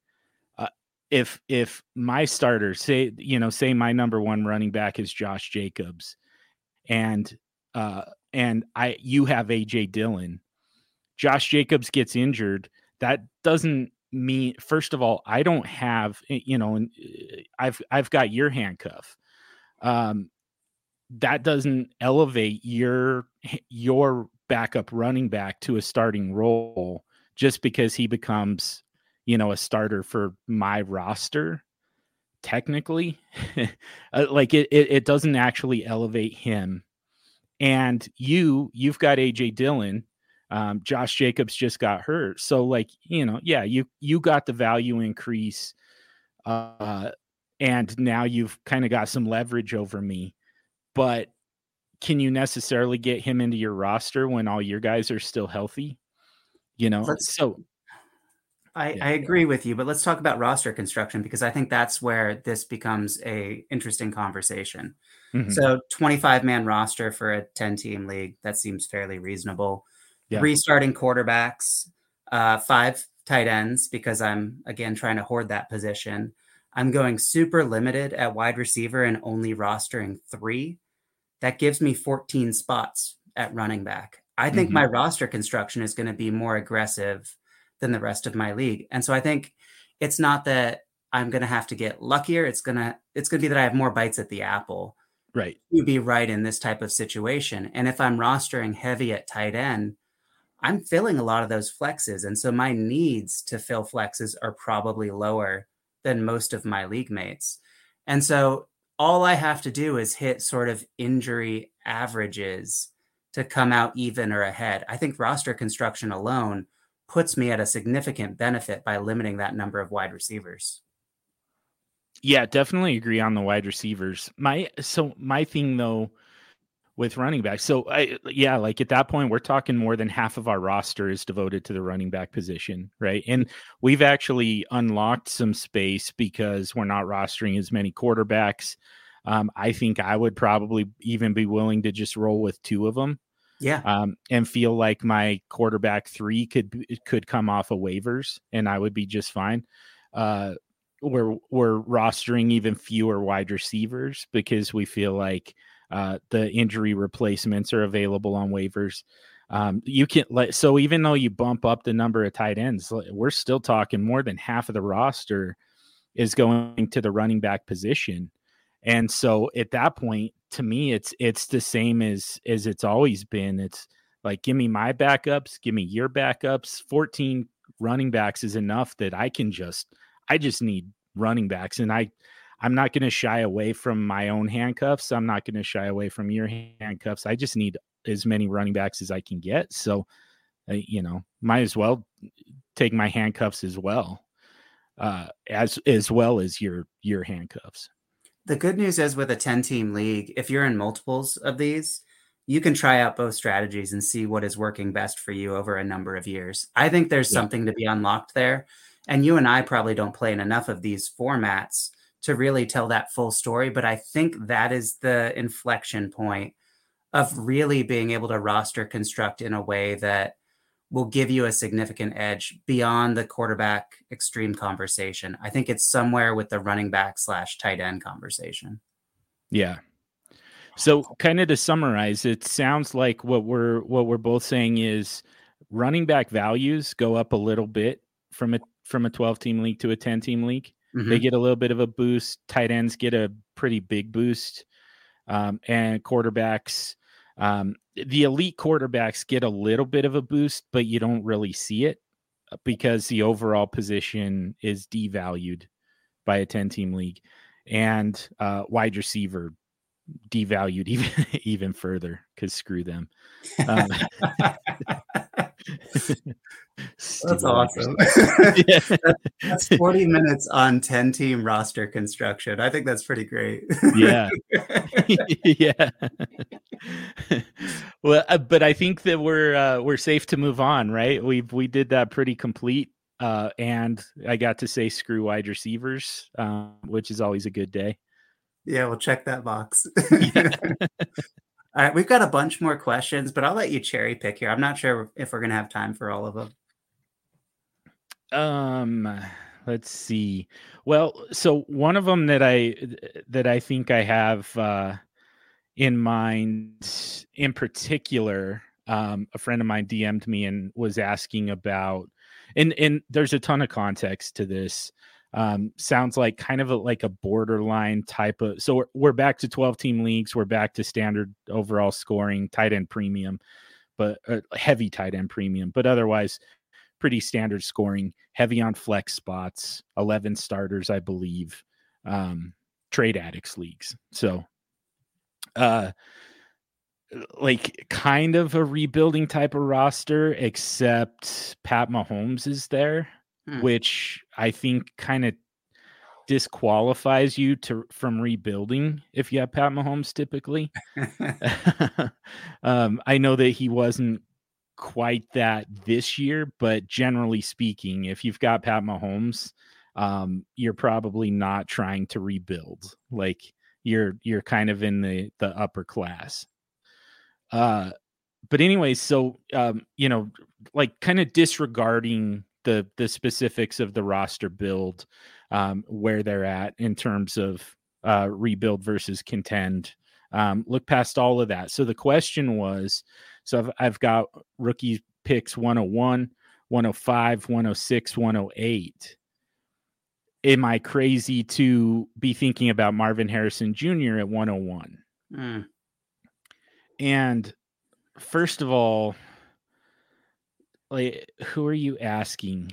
If if my starter, say, you know, say my number one running back is Josh Jacobs, and uh, and I you have A J Dillon, Josh Jacobs gets injured, that doesn't mean, first of all, I don't have, you know, I've I've got your handcuff. Um, that doesn't elevate your your backup running back to a starting role just because he becomes, you know, a starter for my roster. Technically, like it, it, it doesn't actually elevate him. And you, you've got A J Dillon. Um, Josh Jacobs just got hurt. So, like, you know, yeah, you, you got the value increase. Uh, and now you've kind of got some leverage over me. But can you necessarily get him into your roster when all your guys are still healthy? You know, Let's, so. I, yeah. I agree with you, but let's talk about roster construction, because I think that's where this becomes a interesting conversation. Mm-hmm. So twenty-five man roster for a ten team league, that seems fairly reasonable. Yeah. Three starting quarterbacks, uh, five tight ends, because I'm, again, trying to hoard that position. I'm going super limited at wide receiver and only rostering three. That gives me fourteen spots at running back. I think mm-hmm. my roster construction is going to be more aggressive than the rest of my league. And so I think it's not that I'm going to have to get luckier. It's going to, it's going to be that I have more bites at the apple. Right. To be right in this type of situation. And if I'm rostering heavy at tight end, I'm filling a lot of those flexes. And so my needs to fill flexes are probably lower than most of my league mates. And so all I have to do is hit sort of injury averages to come out even or ahead. I think roster construction alone puts me at a significant benefit by limiting that number of wide receivers. Yeah, definitely agree on the wide receivers. My so my thing though with running back, so I yeah, like at that point we're talking more than half of our roster is devoted to the running back position, right? And we've actually unlocked some space because we're not rostering as many quarterbacks. Um, I think I would probably even be willing to just roll with two of them. Yeah. Um, and feel like my quarterback three could could come off of waivers and I would be just fine. Uh, we're we're rostering even fewer wide receivers because we feel like uh, the injury replacements are available on waivers. Um, you can let so even though you bump up the number of tight ends, we're still talking more than half of the roster is going to the running back position. And so at that point, to me, it's it's the same as as it's always been. It's like, give me my backups, give me your backups. fourteen running backs is enough that I can just I just need running backs, and I I'm not going to shy away from my own handcuffs. I'm not going to shy away from your handcuffs. I just need as many running backs as I can get. So, uh, you know, might as well take my handcuffs as well, uh, as as well as your your handcuffs. The good news is with a ten team league, if you're in multiples of these, you can try out both strategies and see what is working best for you over a number of years. I think there's yeah. something to be unlocked there. And you and I probably don't play in enough of these formats to really tell that full story. But I think that is the inflection point of really being able to roster construct in a way that will give you a significant edge beyond the quarterback extreme conversation. I think it's somewhere with the running back slash tight end conversation. Yeah. So kind of to summarize, it sounds like what we're, what we're both saying is running back values go up a little bit from a, from a twelve team league to a ten team league. Mm-hmm. They get a little bit of a boost. Tight ends get a pretty big boost. Um, and quarterbacks, um, the elite quarterbacks get a little bit of a boost, but you don't really see it because the overall position is devalued by a ten team league, and uh, wide receiver devalued even, even further because screw them. Um, That's awesome. Yeah. that's, that's forty minutes on ten team roster construction. I think that's pretty great. Yeah. Yeah. Well, uh, but I think that we're uh, we're safe to move on, right? We we did that pretty complete, uh, and I got to say screw wide receivers, um, which is always a good day. Yeah, we'll check that box. Yeah. All right, we've got a bunch more questions, but I'll let you cherry pick here. I'm not sure if we're going to have time for all of them. Um, let's see. Well, so one of them that I that I think I have uh, in mind, in particular, um, a friend of mine D M'd me and was asking about, and and there's a ton of context to this. Um, sounds like kind of a, like a borderline type of. So we're, we're back to twelve team leagues. We're back to standard overall scoring, tight end premium, but uh, heavy tight end premium, but otherwise pretty standard scoring, heavy on flex spots, eleven starters, I believe, um, trade addicts leagues. So, uh, like kind of a rebuilding type of roster, except Pat Mahomes is there, hmm. which I think kind of disqualifies you to from rebuilding if you have Pat Mahomes typically. um, I know that he wasn't quite that this year, but generally speaking, if you've got Pat Mahomes, um, you're probably not trying to rebuild. Like you're you're kind of in the the upper class. Uh, but anyway, so um, you know, like kind of disregarding the the specifics of the roster build, um, where they're at in terms of uh, rebuild versus contend. Um, look past all of that. So the question was, so I've, I've got rookie picks one oh one, one oh five, one oh six, one oh eight. Am I crazy to be thinking about Marvin Harrison Junior at one oh one? Mm. And first of all, like, who are you asking?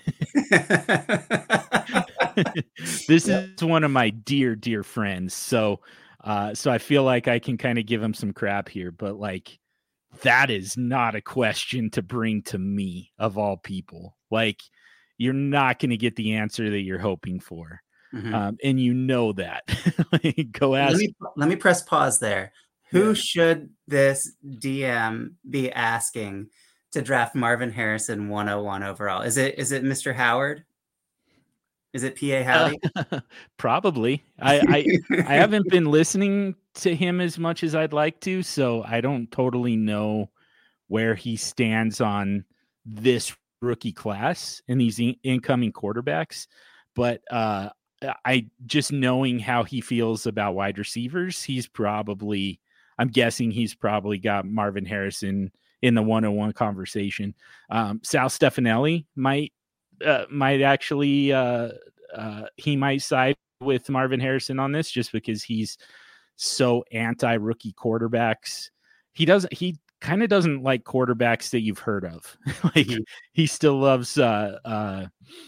This yep. is one of my dear, dear friends. So, uh, so I feel like I can kind of give him some crap here, but like, that is not a question to bring to me of all people. Like, you're not going to get the answer that you're hoping for. Mm-hmm. Um, and you know that. Like, go ask. Let me, let me press pause there. Who yeah. should this D M be asking to draft Marvin Harrison one oh one overall? Is it is it Mister Howard? Is it P A Howdy? Uh, probably. I, I I haven't been listening to him as much as I'd like to, so I don't totally know where he stands on this rookie class and these in- incoming quarterbacks. But uh, I just knowing how he feels about wide receivers, he's probably, I'm guessing he's probably got Marvin Harrison in the one oh one conversation. Um, Sal Stefanelli might uh, might actually uh, uh, he might side with Marvin Harrison on this just because he's so anti-rookie quarterbacks. He doesn't he kind of doesn't like quarterbacks that you've heard of. Like mm-hmm. he still loves uh, uh,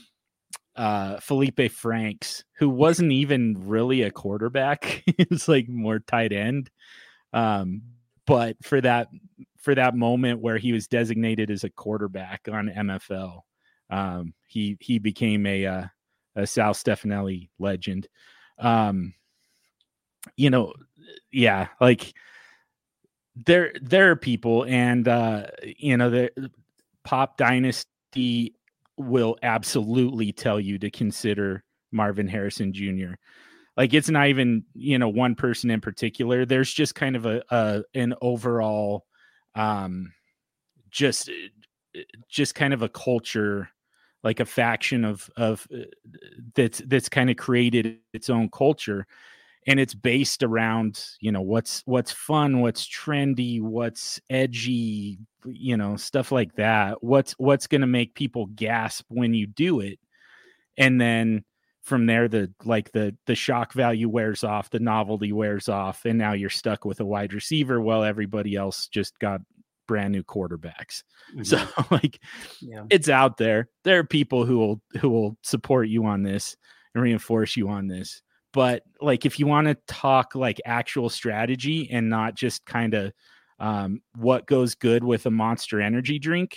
uh, Felipe Franks, who wasn't even really a quarterback. He was like more tight end. Um, but for that for that moment where he was designated as a quarterback on M F L, um, he he became a uh, a Sal Stefanelli legend. Um, you know, yeah, like there there are people, and uh, you know, the Pop Dynasty will absolutely tell you to consider Marvin Harrison Junior Like it's not even, you know, one person in particular. There's just kind of a, a an overall, um, just just kind of a culture, like a faction of of uh, that's that's kind of created its own culture, and it's based around, you know, what's what's fun, what's trendy, what's edgy, you know, stuff like that. What's what's going to make people gasp when you do it, and then from there, the like the the shock value wears off, the novelty wears off, and now you're stuck with a wide receiver while everybody else just got brand new quarterbacks. Mm-hmm. So like, yeah. It's out there. There are people who will who will support you on this and reinforce you on this. But like, if you want to talk like actual strategy and not just kind of um, what goes good with a Monster Energy drink,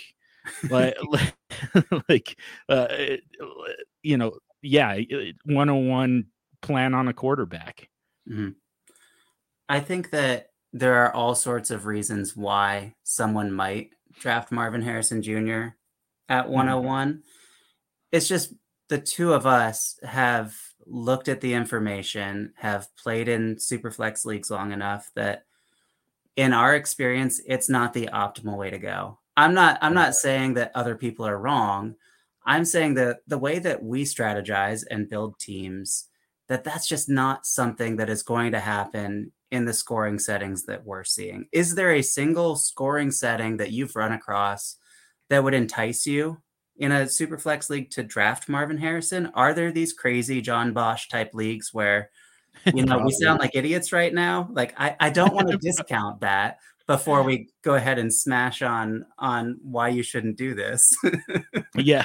like, like uh, you know, yeah, one oh one plan on a quarterback. Mm-hmm. I think that there are all sorts of reasons why someone might draft Marvin Harrison Junior at one oh one. Mm-hmm. It's just the two of us have looked at the information, have played in Superflex leagues long enough that in our experience, it's not the optimal way to go. I'm not I'm not saying that other people are wrong. I'm saying that the way that we strategize and build teams, that that's just not something that is going to happen in the scoring settings that we're seeing. Is there a single scoring setting that you've run across that would entice you in a Superflex league to draft Marvin Harrison? Are there these crazy John Bosch type leagues where, you know, we sound like idiots right now? Like, I, I don't want to discount that before we go ahead and smash on on why you shouldn't do this. Yeah.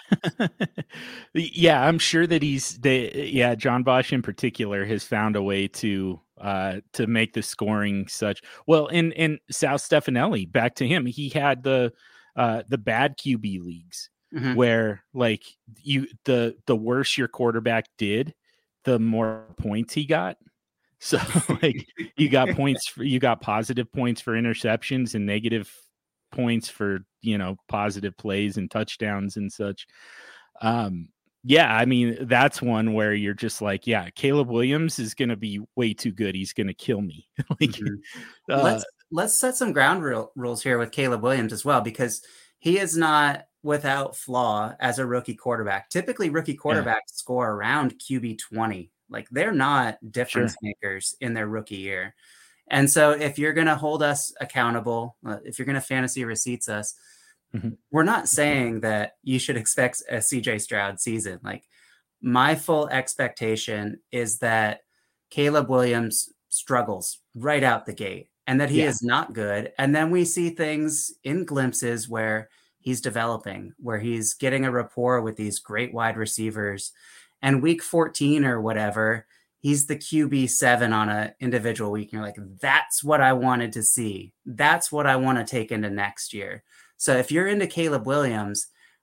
Yeah, I'm sure that he's they, yeah, John Bosch in particular has found a way to uh to make the scoring such well in in Sal Stefanelli, back to him. He had the uh the bad Q B leagues, mm-hmm. where like you the the worse your quarterback did, the more points he got. So like you got points for, you got positive points for interceptions and negative points for, you know, positive plays and touchdowns and such. Um, yeah, I mean, that's one where you're just like, yeah, Caleb Williams is going to be way too good. He's going to kill me. like, mm-hmm. uh, let's, let's set some ground rule, rules here with Caleb Williams as well, because he is not without flaw as a rookie quarterback. Typically rookie quarterbacks yeah. score around Q B twenty. Like, they're not difference sure. makers in their rookie year. And so if you're going to hold us accountable, uh, if you're going to fantasy receipts us, mm-hmm. we're not saying that you should expect a C J Stroud season. Like, my full expectation is that Caleb Williams struggles right out the gate and that he yeah. is not good. And then we see things in glimpses where he's developing, where he's getting a rapport with these great wide receivers. And week fourteen or whatever, he's the Q B seven on an individual week. And you're like, that's what I wanted to see. That's what I want to take into next year. So if you're into Caleb Williams,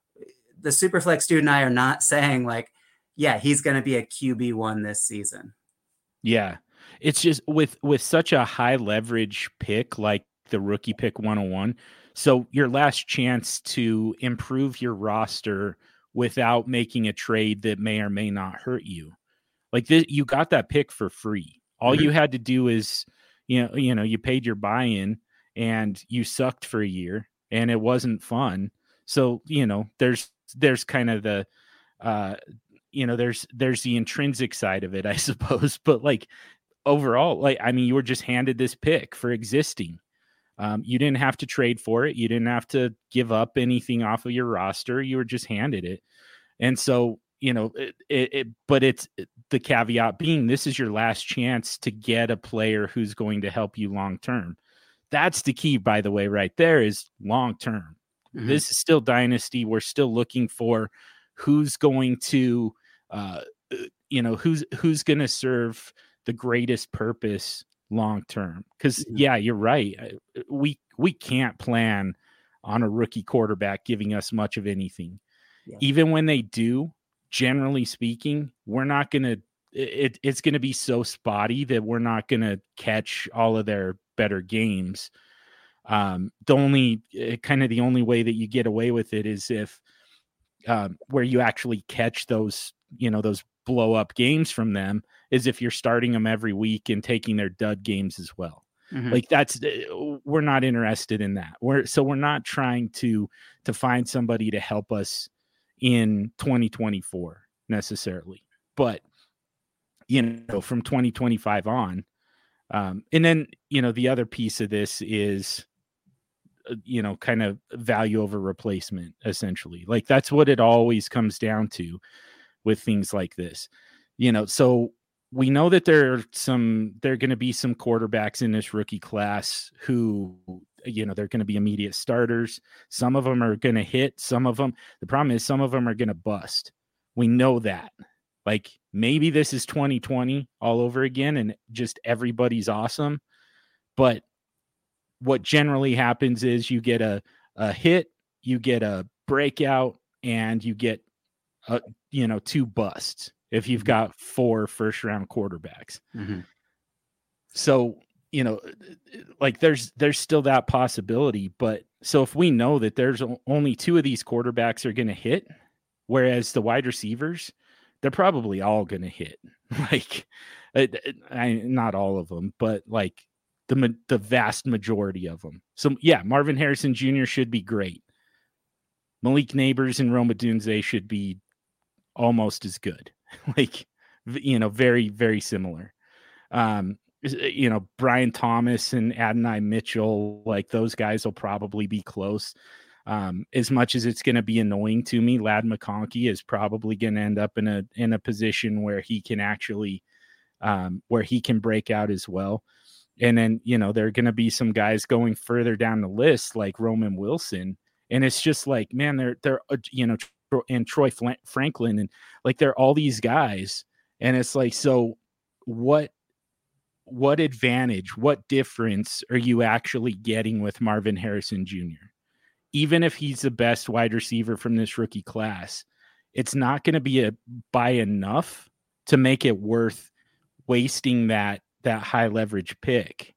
the Superflex dude and I are not saying like, yeah, he's going to be a Q B one this season. Yeah. It's just with, with such a high leverage pick, like the rookie pick one oh one. So your last chance to improve your roster without making a trade that may or may not hurt you. Like this, you got that pick for free. All mm-hmm. you had to do is, you know, you know, you paid your buy-in and you sucked for a year and it wasn't fun. So, you know, there's, there's kind of the, uh, you know, there's, there's the intrinsic side of it, I suppose. But like overall, like, I mean, you were just handed this pick for existing. Um, you didn't have to trade for it. You didn't have to give up anything off of your roster. You were just handed it. And so, you know, it, it, it but it's the caveat being, this is your last chance to get a player who's going to help you long-term. That's the key, by the way, right there is long-term. Mm-hmm. This is still dynasty. We're still looking for who's going to, uh, you know, who's, who's going to serve the greatest purpose long term. Because mm-hmm. yeah, you're right. We we can't plan on a rookie quarterback giving us much of anything. Yeah. Even when they do, generally speaking, we're not gonna. It, it's gonna be so spotty that we're not gonna catch all of their better games. Um, the only kind of the only way that you get away with it is if um, where you actually catch those, you know, those blow up games from them is if you're starting them every week and taking their dud games as well. Mm-hmm. Like that's, we're not interested in that. We're so we're not trying to, to find somebody to help us in twenty twenty-four necessarily, but you know, from twenty twenty-five on. Um, and then, you know, the other piece of this is, you know, kind of value over replacement, essentially. Like that's what it always comes down to with things like this, you know. So we know that there are some, there are going to be some quarterbacks in this rookie class who, you know, they're going to be immediate starters. Some of them are going to hit, some of them, the problem is some of them are going to bust. We know that. Like maybe this is twenty twenty all over again and just everybody's awesome. But what generally happens is you get a, a hit, you get a breakout and you get, uh, you know, two busts if you've got four first round quarterbacks. Mm-hmm. So, you know, like there's there's still that possibility. But so if we know that there's only two of these quarterbacks are going to hit, whereas the wide receivers, they're probably all going to hit. Like, I, I, not all of them, but like the the vast majority of them. So yeah, Marvin Harrison Junior should be great. Malik Neighbors and Rome Odunze should be almost as good. Like, you know, very, very similar. Um, you know, Brian Thomas and Adonai Mitchell, like those guys will probably be close. Um, as much as it's going to be annoying to me, Ladd McConkey is probably going to end up in a in a position where he can actually um, where he can break out as well. And then, you know, there are going to be some guys going further down the list like Roman Wilson. And it's just like, man, they're they're uh, you know, and Troy Franklin, and like they're all these guys. And it's like, so what what advantage, what difference are you actually getting with Marvin Harrison Junior? Even if he's the best wide receiver from this rookie class, it's not going to be a by enough to make it worth wasting that that high leverage pick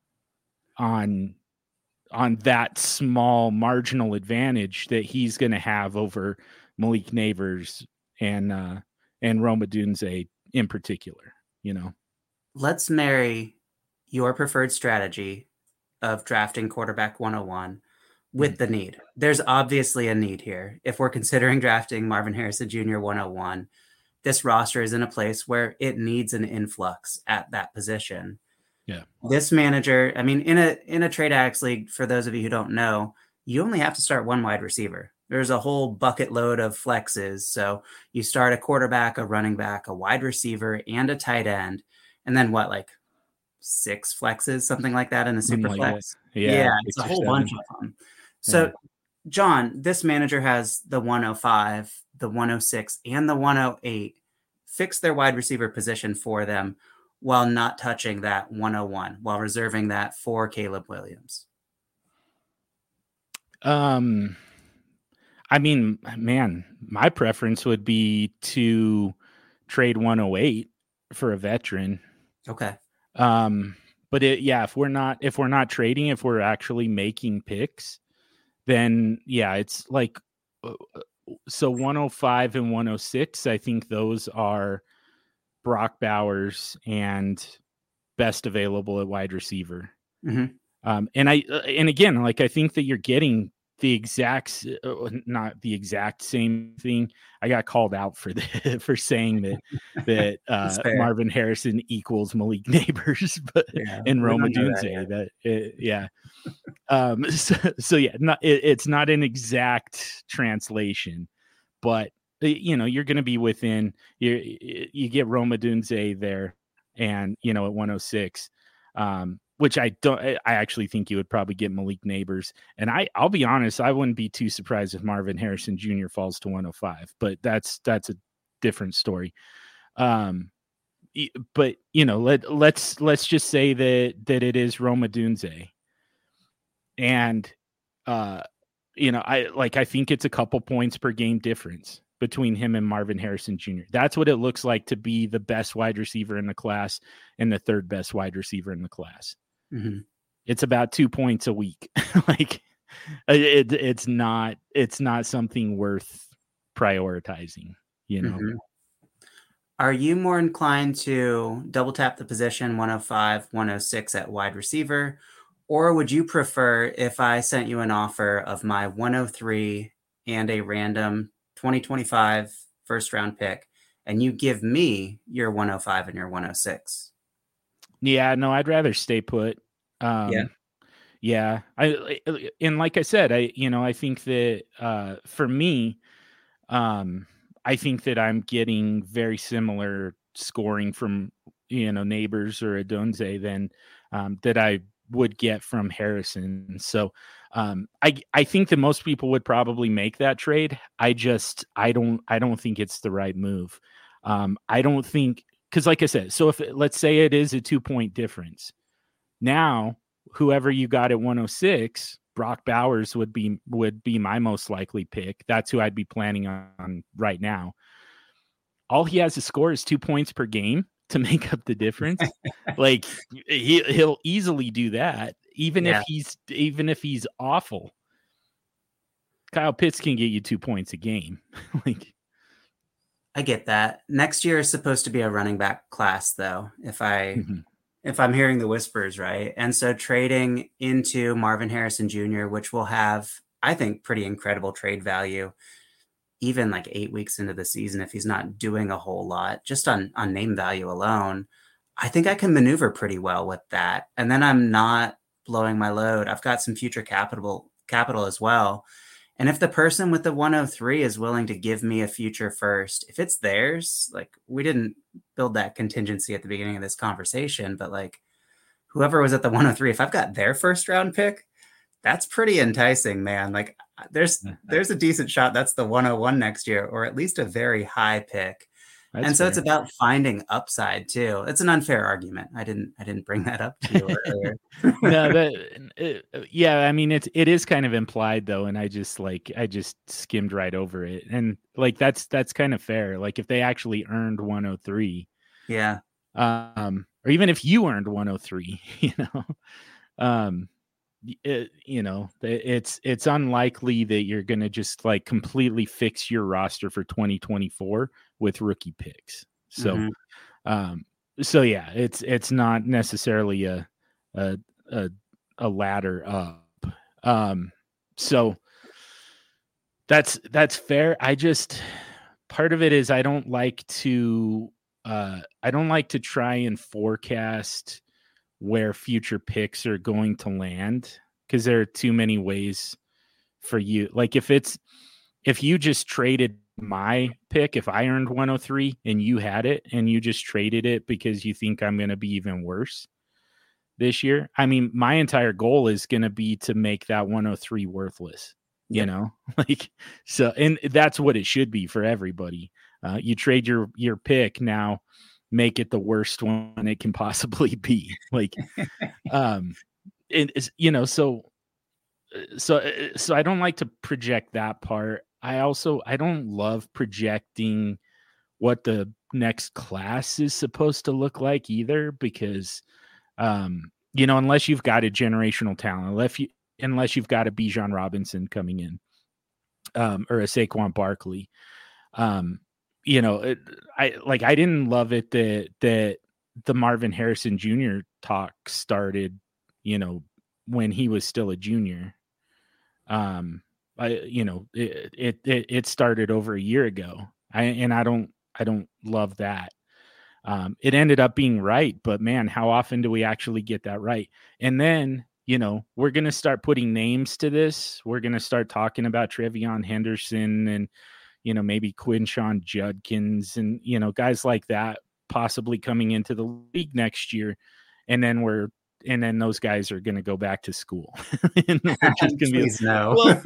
on on that small marginal advantage that he's going to have over Malik Neighbors and uh, and Rome Odunze in particular. You know, let's marry your preferred strategy of drafting quarterback one oh one with the need. There's obviously a need here. If we're considering drafting Marvin Harrison Junior one oh one, this roster is in a place where it needs an influx at that position. Yeah. This manager, I mean, in a in a trade axe league, for those of you who don't know, you only have to start one wide receiver. There's a whole bucket load of flexes. So you start a quarterback, a running back, a wide receiver, and a tight end. And then what, like six flexes, something like that in a super like flex? Yeah, yeah it's a whole seven. bunch of them. So, yeah. John, this manager has the one oh five, the one oh six, and the one oh eight fix their wide receiver position for them while not touching that one oh one, while reserving that for Caleb Williams. Um, I mean, man, my preference would be to trade one oh eight for a veteran. Okay. Um, but it, yeah, if we're not if we're not trading, if we're actually making picks, then yeah, it's like so one oh five and one oh six. I think those are Brock Bowers and best available at wide receiver. Mm-hmm. Um, and I and again, like I think that you're getting the exact, uh, not the exact same thing. I got called out for the, for saying that that uh, Marvin Harrison equals Malik Neighbors, but yeah, and Rome Odunze. That, that uh, yeah. um. So, so yeah, not it, it's not an exact translation, but you know you're going to be within. You you get Rome Odunze there, and you know at one oh six. Um, which I don't, I actually think you would probably get Malik Neighbors. And I, I'll be honest, I wouldn't be too surprised if Marvin Harrison Junior falls to one oh five, but that's, that's a different story. Um, but you know, let, let's, let's just say that, that it is Rome Odunze. And, uh, you know, I like, I think it's a couple points per game difference between him and Marvin Harrison Junior That's what it looks like to be the best wide receiver in the class and the third best wide receiver in the class. Mm-hmm. It's about two points a week. Like it, it's not, it's not something worth prioritizing, you know? Mm-hmm. Are you more inclined to double tap the position one oh five, one oh six at wide receiver? Or would you prefer if I sent you an offer of my one oh three and a random twenty twenty-five first round pick, and you give me your one oh five and your one oh six? Yeah, no, I'd rather stay put. Um, yeah. Yeah. I, and like I said, I, you know, I think that, uh, for me, um, I think that I'm getting very similar scoring from, you know, Neighbors or Odunze than, um, that I would get from Harrison. So, um, I, I think that most people would probably make that trade. I just, I don't, I don't think it's the right move. Um, I don't think, cause like I said, so if let's say it is a two point difference, now, whoever you got at one oh six Brock Bowers would be would be my most likely pick. That's who I'd be planning on right now. All he has to score is two points per game to make up the difference. Like he he'll easily do that, even yeah. if he's even if he's awful. Kyle Pitts can get you two points a game. Like, I get that. Next year is supposed to be a running back class, though. If I mm-hmm. if I'm hearing the whispers right, and so trading into Marvin Harrison Junior, which will have, I think, pretty incredible trade value, even like eight weeks into the season, if he's not doing a whole lot, just on on name value alone, I think I can maneuver pretty well with that. And then I'm not blowing my load. I've got some future capital capital as well. And if the person with the one oh three is willing to give me a future first, if it's theirs, like we didn't build that contingency at the beginning of this conversation, but like whoever was at the one oh three, if I've got their first round pick, that's pretty enticing, man. Like there's, there's a decent shot that's the one oh one next year, or at least a very high pick. That's and so fair. It's about finding upside too. It's an unfair argument. I didn't, I didn't bring that up to you earlier. No, that, it, yeah, I mean, it's, it is kind of implied though. And I just like, I just skimmed right over it. And like, that's, that's kind of fair. Like if they actually earned one oh three, yeah. Um, or even if you earned one oh three, you know, um, it, you know, it's, it's unlikely that you're going to just like completely fix your roster for twenty twenty-four with rookie picks. So, mm-hmm. um, so yeah, it's, it's not necessarily a, a, a, a ladder up. Um, so that's, that's fair. I just, part of it is I don't like to, uh, I don't like to try and forecast where future picks are going to land, because there are too many ways for you. Like if it's, if you just traded my pick, if I earned one oh three and you had it and you just traded it because you think I'm going to be even worse this year, I mean, my entire goal is going to be to make that one oh three worthless, you yep. know, like, so, and that's what it should be for everybody. Uh, you trade your, your pick, now make it the worst one it can possibly be. Like, um, it is, you know, so, so, so I don't like to project that part. I also, I don't love projecting what the next class is supposed to look like either, because, um, you know, unless you've got a generational talent, unless you, unless you've got a Bijan Robinson coming in, um, or a Saquon Barkley, um, you know, it, I like, I didn't love it that, that the Marvin Harrison Junior talk started, you know, when he was still a junior. Um, I, you know, it, it, it started over a year ago. I, and I don't, I don't love that. Um, it ended up being right, but man, how often do we actually get that right? And then, you know, we're going to start putting names to this. We're going to start talking about Trevion Henderson and, you know, maybe Quinshawn Judkins and, you know, guys like that possibly coming into the league next year. And then we're, and then those guys are going to go back to school. And we're just going to be no. Well,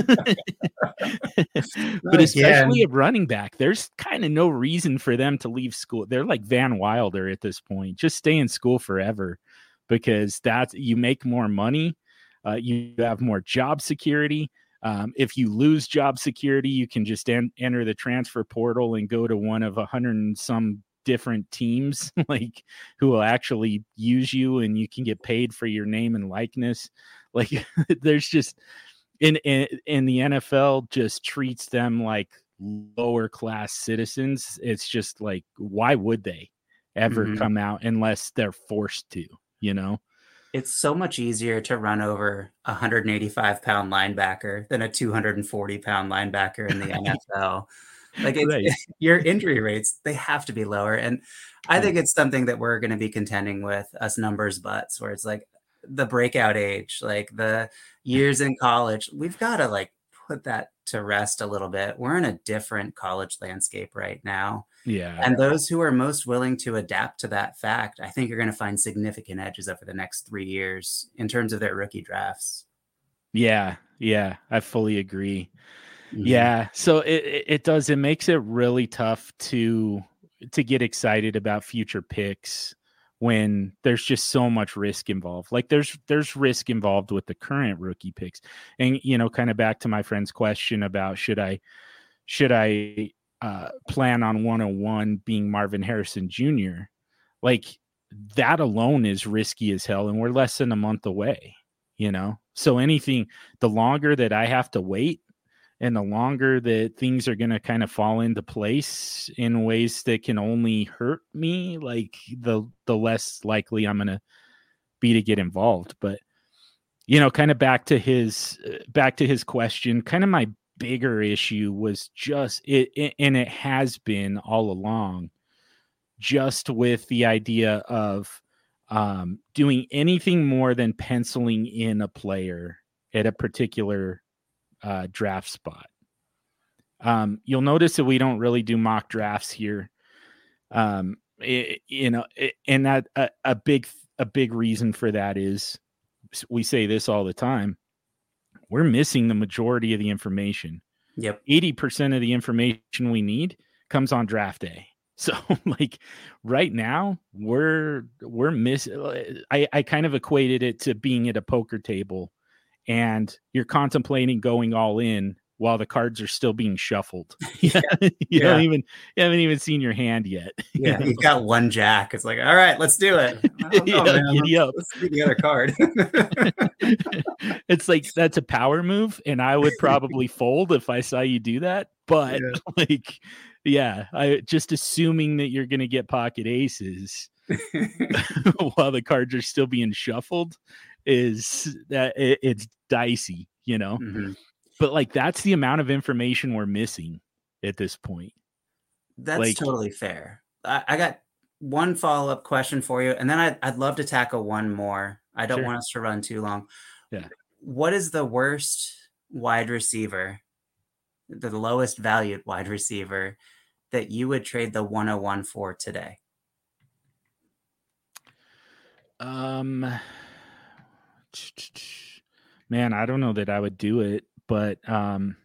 but especially at running back, there's kind of no reason for them to leave school. They're like Van Wilder at this point. Just stay in school forever, because that's, you make more money. Uh, you have more job security. Um, if you lose job security, you can just en- enter the transfer portal and go to one of a hundred and some different teams, like who will actually use you, and you can get paid for your name and likeness. Like there's just in, in, in the N F L just treats them like lower class citizens. It's just like, why would they ever mm-hmm. come out unless they're forced to, you know? It's so much easier to run over a one hundred eighty-five pound linebacker than a two hundred forty pound linebacker in the N F L. Like it's, right. Your injury rates, they have to be lower. And I think it's something that we're going to be contending with, us numbers butts, where it's like the breakout age, like the years in college, we've got to like put that to rest a little bit. We're in a different college landscape right now. Yeah. And those who are most willing to adapt to that fact, I think you're going to find significant edges over the next three years in terms of their rookie drafts. Yeah. Yeah. I fully agree. Mm-hmm. Yeah. So it, it does, it makes it really tough to, to get excited about future picks when there's just so much risk involved. Like there's there's risk involved with the current rookie picks. And, you know, kind of back to my friend's question about should I should I uh, plan on one oh one being Marvin Harrison Junior? Like that alone is risky as hell, and we're less than a month away, you know? So anything, the longer that I have to wait and the longer that things are going to kind of fall into place in ways that can only hurt me, like the, the less likely I'm going to be to get involved. But, you know, kind of back to his, uh, back to his question, kind of my bigger issue was just it, it, and it has been all along, just with the idea of um, doing anything more than penciling in a player at a particular uh, draft spot. Um, you'll notice that we don't really do mock drafts here. Um, it, you know, it, and that a, a big, a big reason for that is we say this all the time. We're missing the majority of the information. Yep. eighty percent of the information we need comes on draft day. So like right now we're, we're missing, I, I kind of equated it to being at a poker table and you're contemplating going all in while the cards are still being shuffled. Yeah. you yeah. don't even, you haven't even seen your hand yet. Yeah. You have got one jack. It's like, all right, let's do it. Yeah, know, giddy let's, up. let's see the other card. It's like, that's a power move. And I would probably fold if I saw you do that. But yeah. like, yeah, I just assuming that you're going to get pocket aces while the cards are still being shuffled is that it, it's dicey, you know, mm-hmm. But like, that's the amount of information we're missing at this point. That's like, totally fair. I, I got one follow-up question for you, and then I'd, I'd love to tackle one more. I don't sure. want us to run too long. Yeah. What is the worst wide receiver, the lowest valued wide receiver that you would trade the one oh one for today? Um, man, I don't know that I would do it, but um,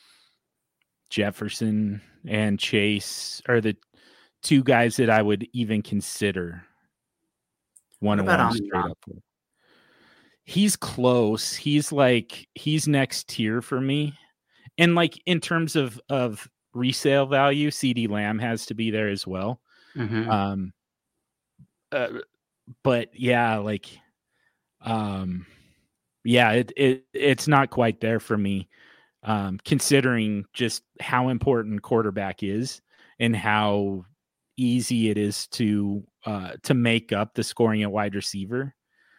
Jefferson and Chase are the two guys that I would even consider one oh one straight up for. He's close. He's like, he's next tier for me. And like in terms of, of resale value, CeeDee Lamb has to be there as well. Mm-hmm. Um, uh, but yeah, like, um, yeah, it, it, it's not quite there for me. Um, considering just how important quarterback is and how easy it is to, uh, to make up the scoring at wide receiver.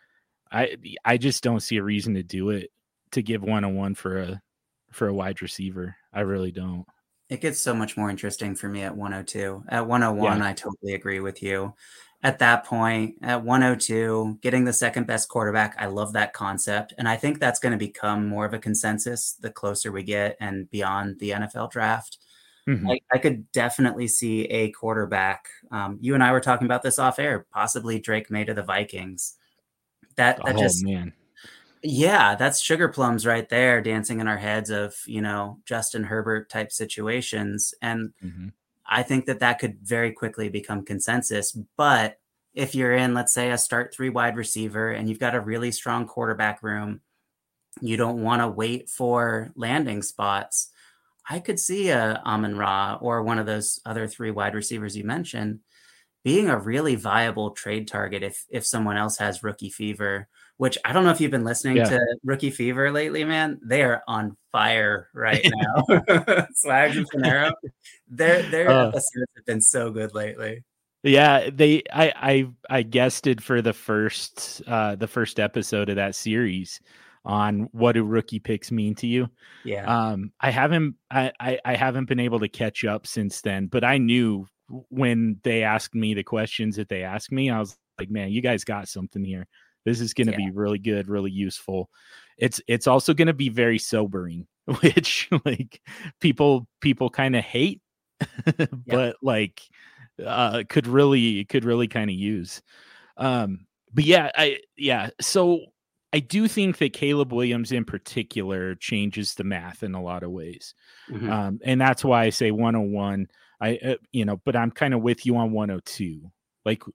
I, I just don't see a reason to do it, to give one oh one for a, for a wide receiver. I really don't. It gets so much more interesting for me at one oh two. At one oh one, yeah. I totally agree with you. At that point, at one oh two, getting the second best quarterback, I love that concept. And I think that's going to become more of a consensus the closer we get and beyond the N F L draft. Mm-hmm. I, I could definitely see a quarterback. Um, you and I were talking about this off air, possibly Drake May to the Vikings. That, that oh, just, man. Yeah, that's sugar plums right there, dancing in our heads of, you know, Justin Herbert type situations. And mm-hmm. I think that that could very quickly become consensus. But if you're in, let's say, a start three wide receiver and you've got a really strong quarterback room, you don't want to wait for landing spots. I could see a Amon-Ra or one of those other three wide receivers you mentioned being a really viable trade target if if someone else has rookie fever, which I don't know if you've been listening yeah. to Rookie Fever lately, man. They are on fire right now. Swags and Panero, their their uh, episodes have been so good lately. Yeah, they I I I guested for the first uh the first episode of that series on what do rookie picks mean to you. Yeah. Um I haven't I, I I haven't been able to catch up since then, but I knew when they asked me the questions that they asked me, I was like, man, you guys got something here. This is going to yeah. be really good, really useful. It's it's also going to be very sobering, which like people people kind of hate, but yeah. like uh, could really could really kind of use. Um, but yeah, I yeah. So I do think that Caleb Williams in particular changes the math in a lot of ways, mm-hmm. um, and that's why I say one oh one. I uh, you know, but I'm kind of with you on one oh two. Like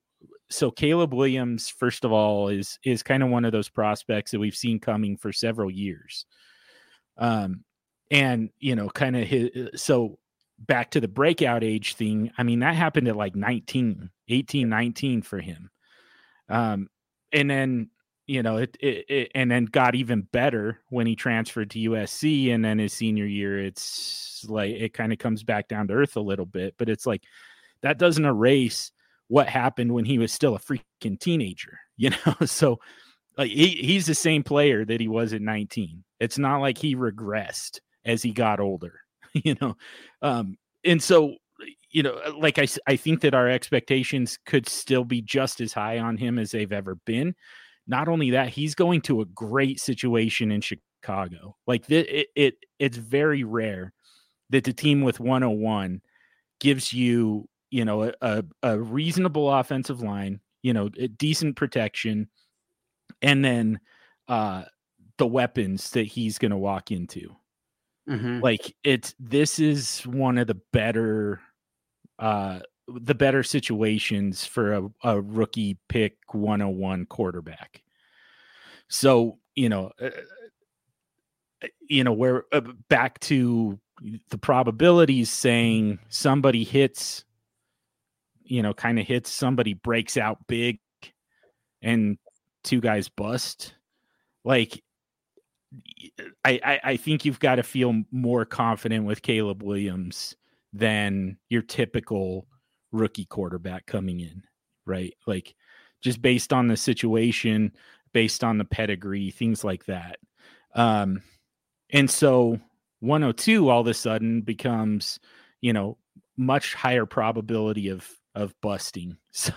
so Caleb Williams, first of all, is is kind of one of those prospects that we've seen coming for several years. Um, and you know, kind of his so back to the breakout age thing. I mean, that happened at like nineteen, eighteen, nineteen for him. Um, and then you know it, it, it and then got even better when he transferred to U S C, and then his senior year, it's like it kind of comes back down to earth a little bit. But it's like that doesn't erase what happened when he was still a freaking teenager, you know? So like he, he's the same player that he was at nineteen. It's not like he regressed as he got older, you know? Um, and so, you know, like I, I think that our expectations could still be just as high on him as they've ever been. Not only that, he's going to a great situation in Chicago. Like the, it, it, it's very rare that the team with one oh one gives you, you know, a, a reasonable offensive line, you know, a decent protection, and then uh, the weapons that he's going to walk into. Mm-hmm. Like it's, this is one of the better, uh, the better situations for a, a rookie pick one oh one quarterback. So, you know, uh, you know, we're uh, back to the probabilities saying somebody hits, you know, kind of hits, somebody breaks out big and two guys bust. Like, I, I, I think you've got to feel more confident with Caleb Williams than your typical rookie quarterback coming in, right? Like, just based on the situation, based on the pedigree, things like that. Um, and so one oh two all of a sudden becomes, you know, much higher probability of of busting. So,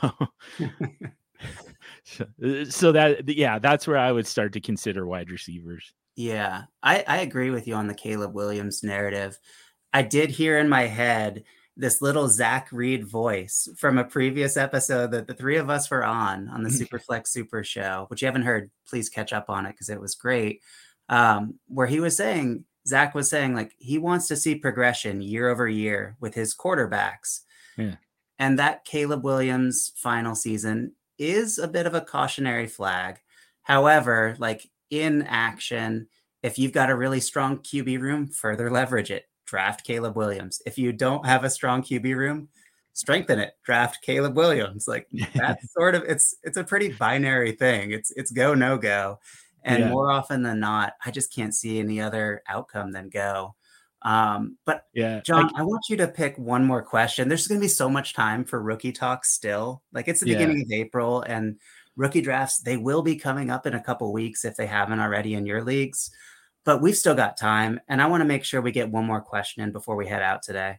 so, so that, yeah, that's where I would start to consider wide receivers. Yeah, I, I agree with you on the Caleb Williams narrative. I did hear in my head this little Zach Reed voice from a previous episode that the three of us were on, on the Superflex Super Show, which you haven't heard, please catch up on it because it was great. Um, where he was saying, Zach was saying, like, he wants to see progression year over year with his quarterbacks. Yeah. And that Caleb Williams final season is a bit of a cautionary flag. However, like in action, if you've got a really strong Q B room, further leverage it. Draft Caleb Williams. If you don't have a strong Q B room, strengthen it. Draft Caleb Williams. Like that's sort of, it's it's a pretty binary thing. It's it's go, no go. And yeah. more often than not, I just can't see any other outcome than go. Um, but yeah, John, I, I want you to pick one more question. There's going to be so much time for rookie talk still. Like it's the yeah. beginning of April, and rookie drafts, they will be coming up in a couple weeks if they haven't already in your leagues. But we've still got time, and I want to make sure we get one more question in before we head out today.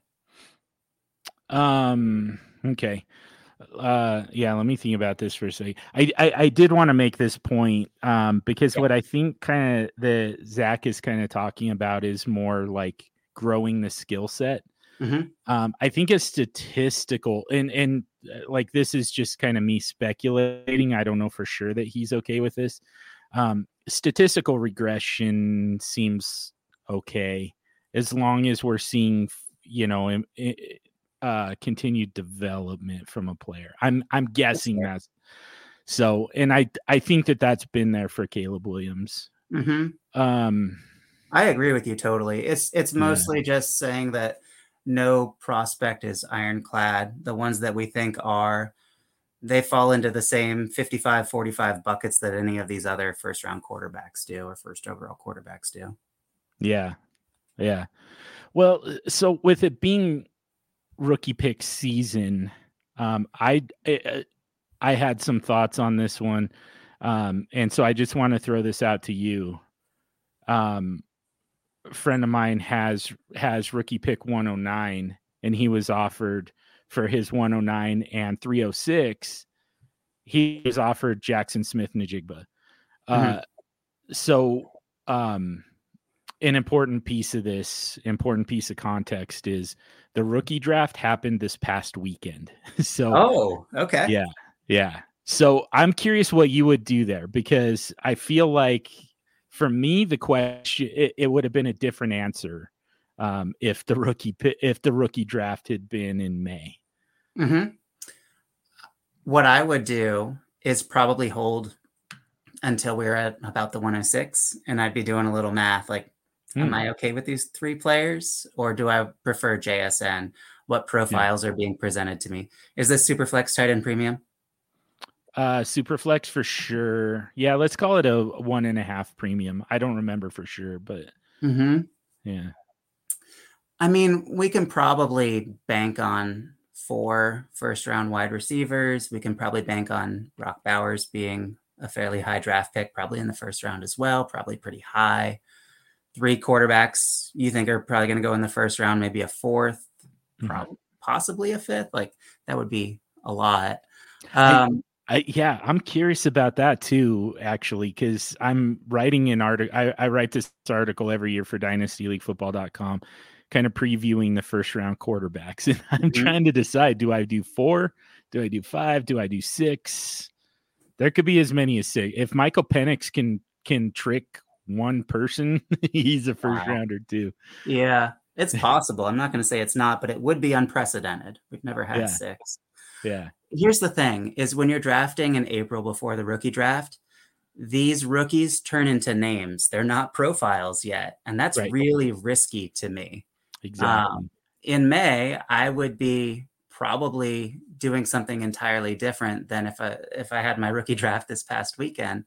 Um. Okay. Uh. Yeah. Let me think about this for a second. I I, I did want to make this point. Um. Because yeah. what I think kind of the Zach is kind of talking about is more like growing the skill set. Mm-hmm. Um. I think a statistical and and uh, like this is just kind of me speculating. I don't know for sure that he's okay with this. Um. Statistical regression seems okay as long as we're seeing, you know, uh, continued development from a player. I'm I'm guessing okay. that's so, and I I think that that's been there for Caleb Williams. Mm-hmm. Um, I agree with you totally. It's it's mostly yeah. just saying that no prospect is ironclad. The ones that we think are, they fall into the same fifty-five forty-five buckets that any of these other first round quarterbacks do or first overall quarterbacks do. Yeah. Yeah. Well, so with it being rookie pick season, um, I, I, I had some thoughts on this one. Um, and so I just want to throw this out to you. Um, a friend of mine has, has rookie pick one oh nine, and he was offered for his one oh nine and three oh six, he was offered Jackson Smith-Njigba. Uh, mm-hmm. So um, an important piece of this, important piece of context is the rookie draft happened this past weekend. So, oh, okay. Yeah. Yeah. So I'm curious what you would do there, because I feel like for me, the question, it, it would have been a different answer um, if the rookie, if the rookie draft had been in May. Mm-hmm. What I would do is probably hold until we're at about the one oh six, and I'd be doing a little math like, am Hmm. I okay with these three players, or do I prefer J S N? What Yeah. profiles are being presented to me? Is this Superflex tight end premium? Uh, Superflex for sure. Yeah, let's call it a one and a half premium. I don't remember for sure, but Mm-hmm. yeah. I mean, we can probably bank on four first round wide receivers. We can probably bank on Brock Bowers being a fairly high draft pick, probably in the first round as well, probably pretty high. Three quarterbacks you think are probably going to go in the first round, maybe a fourth, probably Mm-hmm. possibly a fifth. Like that would be a lot. I, Um, I, yeah, I'm curious about that too, actually, because I'm writing an article. I, I write this article every year for dynasty league football dot com, kind of previewing the first round quarterbacks. And I'm mhm. trying to decide, do I do four? Do I do five? Do I do six? There could be as many as six. If Michael Penix can can trick one person, he's a first Wow. rounder too. Yeah, it's possible. I'm not going to say it's not, but it would be unprecedented. We've never had Yeah, six. yeah, Here's the thing is when you're drafting in April before the rookie draft, these rookies turn into names. They're not profiles yet. And that's right, really risky to me. Um, exactly. in May, I would be probably doing something entirely different than if I if I had my rookie draft this past weekend.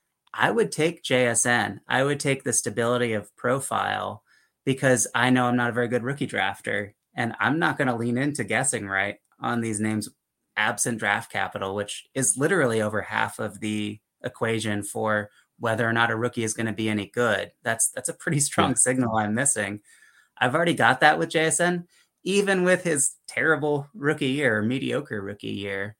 I would take J S N. I would take the stability of profile because I know I'm not a very good rookie drafter, and I'm not going to lean into guessing right on these names absent draft capital, which is literally over half of the equation for whether or not a rookie is going to be any good. That's that's a pretty Yeah, strong signal I'm missing. I've already got that with J S N, even with his terrible rookie year, or mediocre rookie year.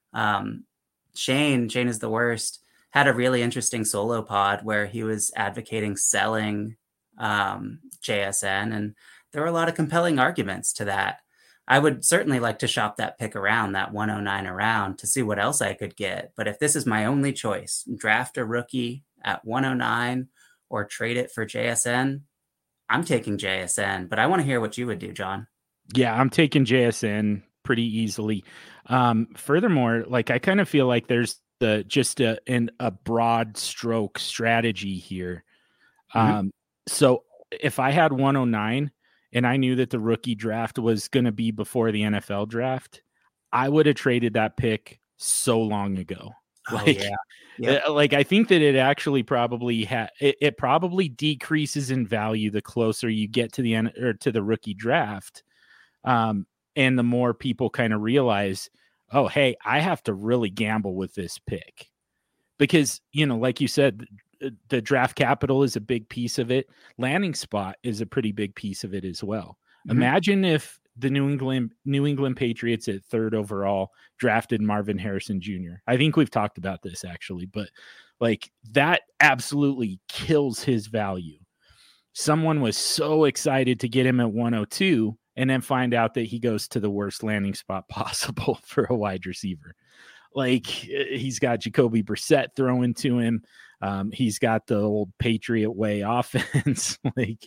Um, Shane, Shane is the worst, had a really interesting solo pod where he was advocating selling um, J S N, and there were a lot of compelling arguments to that. I would certainly like to shop that pick around, that one oh nine around, to see what else I could get. But if this is my only choice, draft a rookie at one oh nine or trade it for J S N, I'm taking J S N. But I want to hear what you would do, John. yeah. I'm taking J S N pretty easily. Um, furthermore, like I kind of feel like there's the just a in a broad stroke strategy here. Mm-hmm. Um, so if I had one oh nine and I knew that the rookie draft was going to be before the N F L draft, I would have traded that pick so long ago. Oh, yeah. Like, Yep. uh, like I think that it actually probably ha- it, it probably decreases in value the closer you get to the end or to the rookie draft, um, and the more people kind of realize, oh, hey, I have to really gamble with this pick because you know, like you said, the draft capital is a big piece of it. Landing spot is a pretty big piece of it as well. Mm-hmm. Imagine if the New England New England Patriots at third overall drafted Marvin Harrison Junior I think we've talked about this actually, but like that absolutely kills his value. Someone was so excited to get him at one oh two and then find out that he goes to the worst landing spot possible for a wide receiver. Like he's got Jacoby Brissett throwing to him. Um, he's got the old Patriot way offense. like,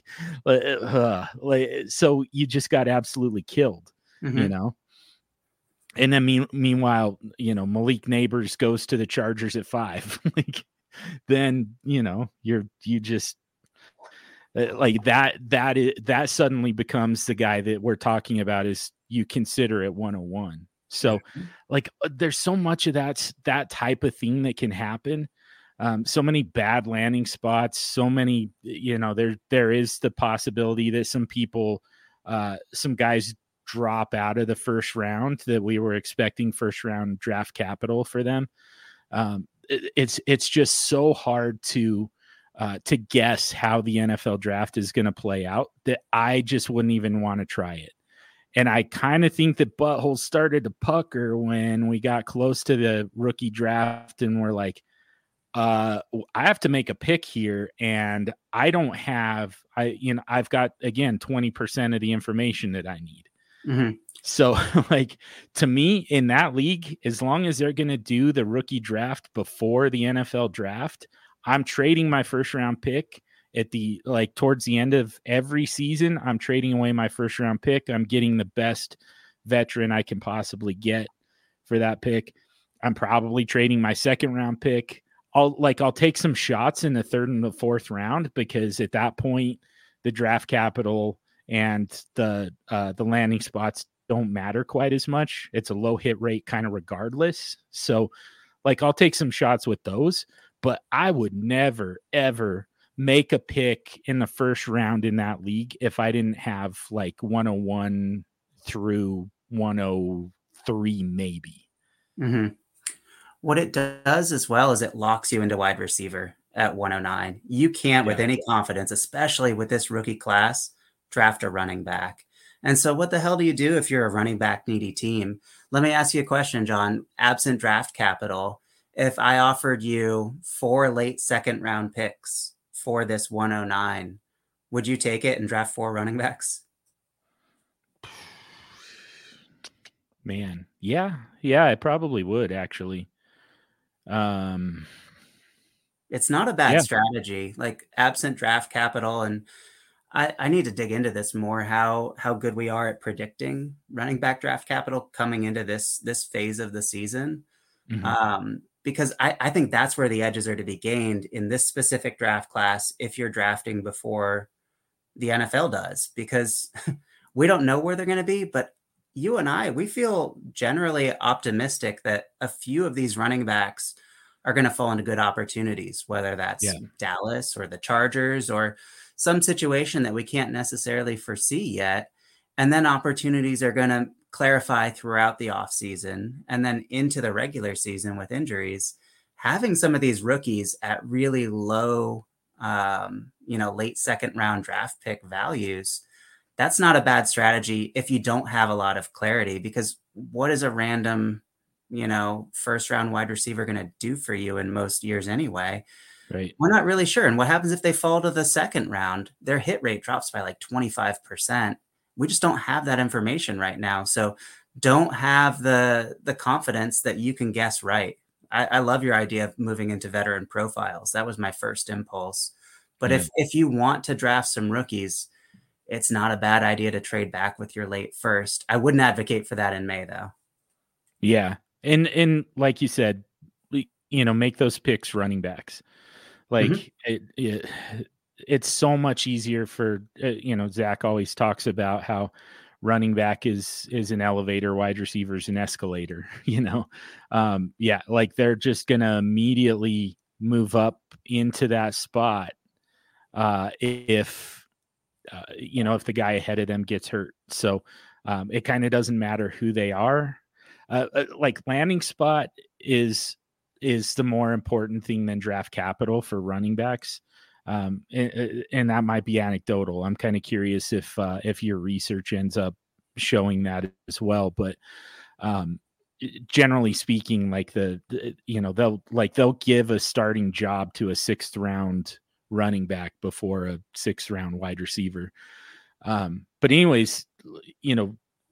uh, like, so you just got absolutely killed, Mm-hmm. you know? And then mean, meanwhile, you know, Malik Neighbors goes to the Chargers at five. like, then, you know, you're, you just, like that, that is, that suddenly becomes the guy that we're talking about is you consider at one oh one. So like there's so much of that, that type of thing that can happen. Um, so many bad landing spots, so many, you know, there, there is the possibility that some people, uh, some guys drop out of the first round that we were expecting first round draft capital for them. Um, it, it's, it's just so hard to, uh, to guess how the N F L draft is going to play out that I just wouldn't even want to try it. And I kind of think that buttholes started to pucker when we got close to the rookie draft and we're like, uh, I have to make a pick here. And I don't have, I, you know, I've got, again, twenty percent of the information that I need. Mm-hmm. So like to me in that league, as long as they're going to do the rookie draft before the N F L draft, I'm trading my first round pick at the, like towards the end of every season, I'm trading away my first round pick. I'm getting the best veteran I can possibly get for that pick. I'm probably trading my second round pick. I'll like I'll take some shots in the third and the fourth round, because at that point the draft capital and the uh, the landing spots don't matter quite as much. It's a low hit rate kind of regardless. So like I'll take some shots with those, but I would never ever make a pick in the first round in that league if I didn't have like one oh one through one oh three maybe. Mm-hmm. What it does as well is it locks you into wide receiver at one oh nine. You can't, yeah. with any confidence, especially with this rookie class, draft a running back. And so what the hell do you do if you're a running back needy team? Let me ask you a question, John. Absent draft capital, if I offered you four late second round picks for this one oh nine, would you take it and draft four running backs? Man, yeah, yeah, I probably would actually. Um, it's not a bad yeah. strategy, like absent draft capital. And I, I need to dig into this more, how, how good we are at predicting running back draft capital coming into this, this phase of the season. Mm-hmm. Um, because I, I think that's where the edges are to be gained in this specific draft class if you're drafting before the N F L does, because we don't know where they're going to be. But you and I, we feel generally optimistic that a few of these running backs are going to fall into good opportunities, whether that's yeah. Dallas or the Chargers or some situation that we can't necessarily foresee yet. And then opportunities are going to clarify throughout the offseason and then into the regular season with injuries. Having some of these rookies at really low, um, you know, late second round draft pick values, that's not a bad strategy if you don't have a lot of clarity, because what is a random, you know, first round wide receiver going to do for you in most years anyway? Right. We're not really sure. And what happens if they fall to the second round? Their hit rate drops by like twenty-five percent. We just don't have that information right now. So don't have the, the confidence that you can guess right. I, I love your idea of moving into veteran profiles. That was my first impulse. But yeah. if, if you want to draft some rookies, it's not a bad idea to trade back with your late first. I wouldn't advocate for that in May, though. Yeah. And, and like you said, you know, make those picks running backs. Like mm-hmm. it, it, it's so much easier for, uh, you know, Zach always talks about how running back is, is an elevator, wide receivers an escalator, you know? Um, yeah. Like they're just going to immediately move up into that spot. Uh, if, uh, you know, if the guy ahead of them gets hurt. So um, it kind of doesn't matter who they are. Uh, like landing spot is, is the more important thing than draft capital for running backs. Um, and, and that might be anecdotal. I'm kind of curious if, uh, if your research ends up showing that as well, but um, generally speaking, like the, the, you know, they'll like, they'll give a starting job to a sixth round running back before a sixth round wide receiver. Um, but anyways, you know,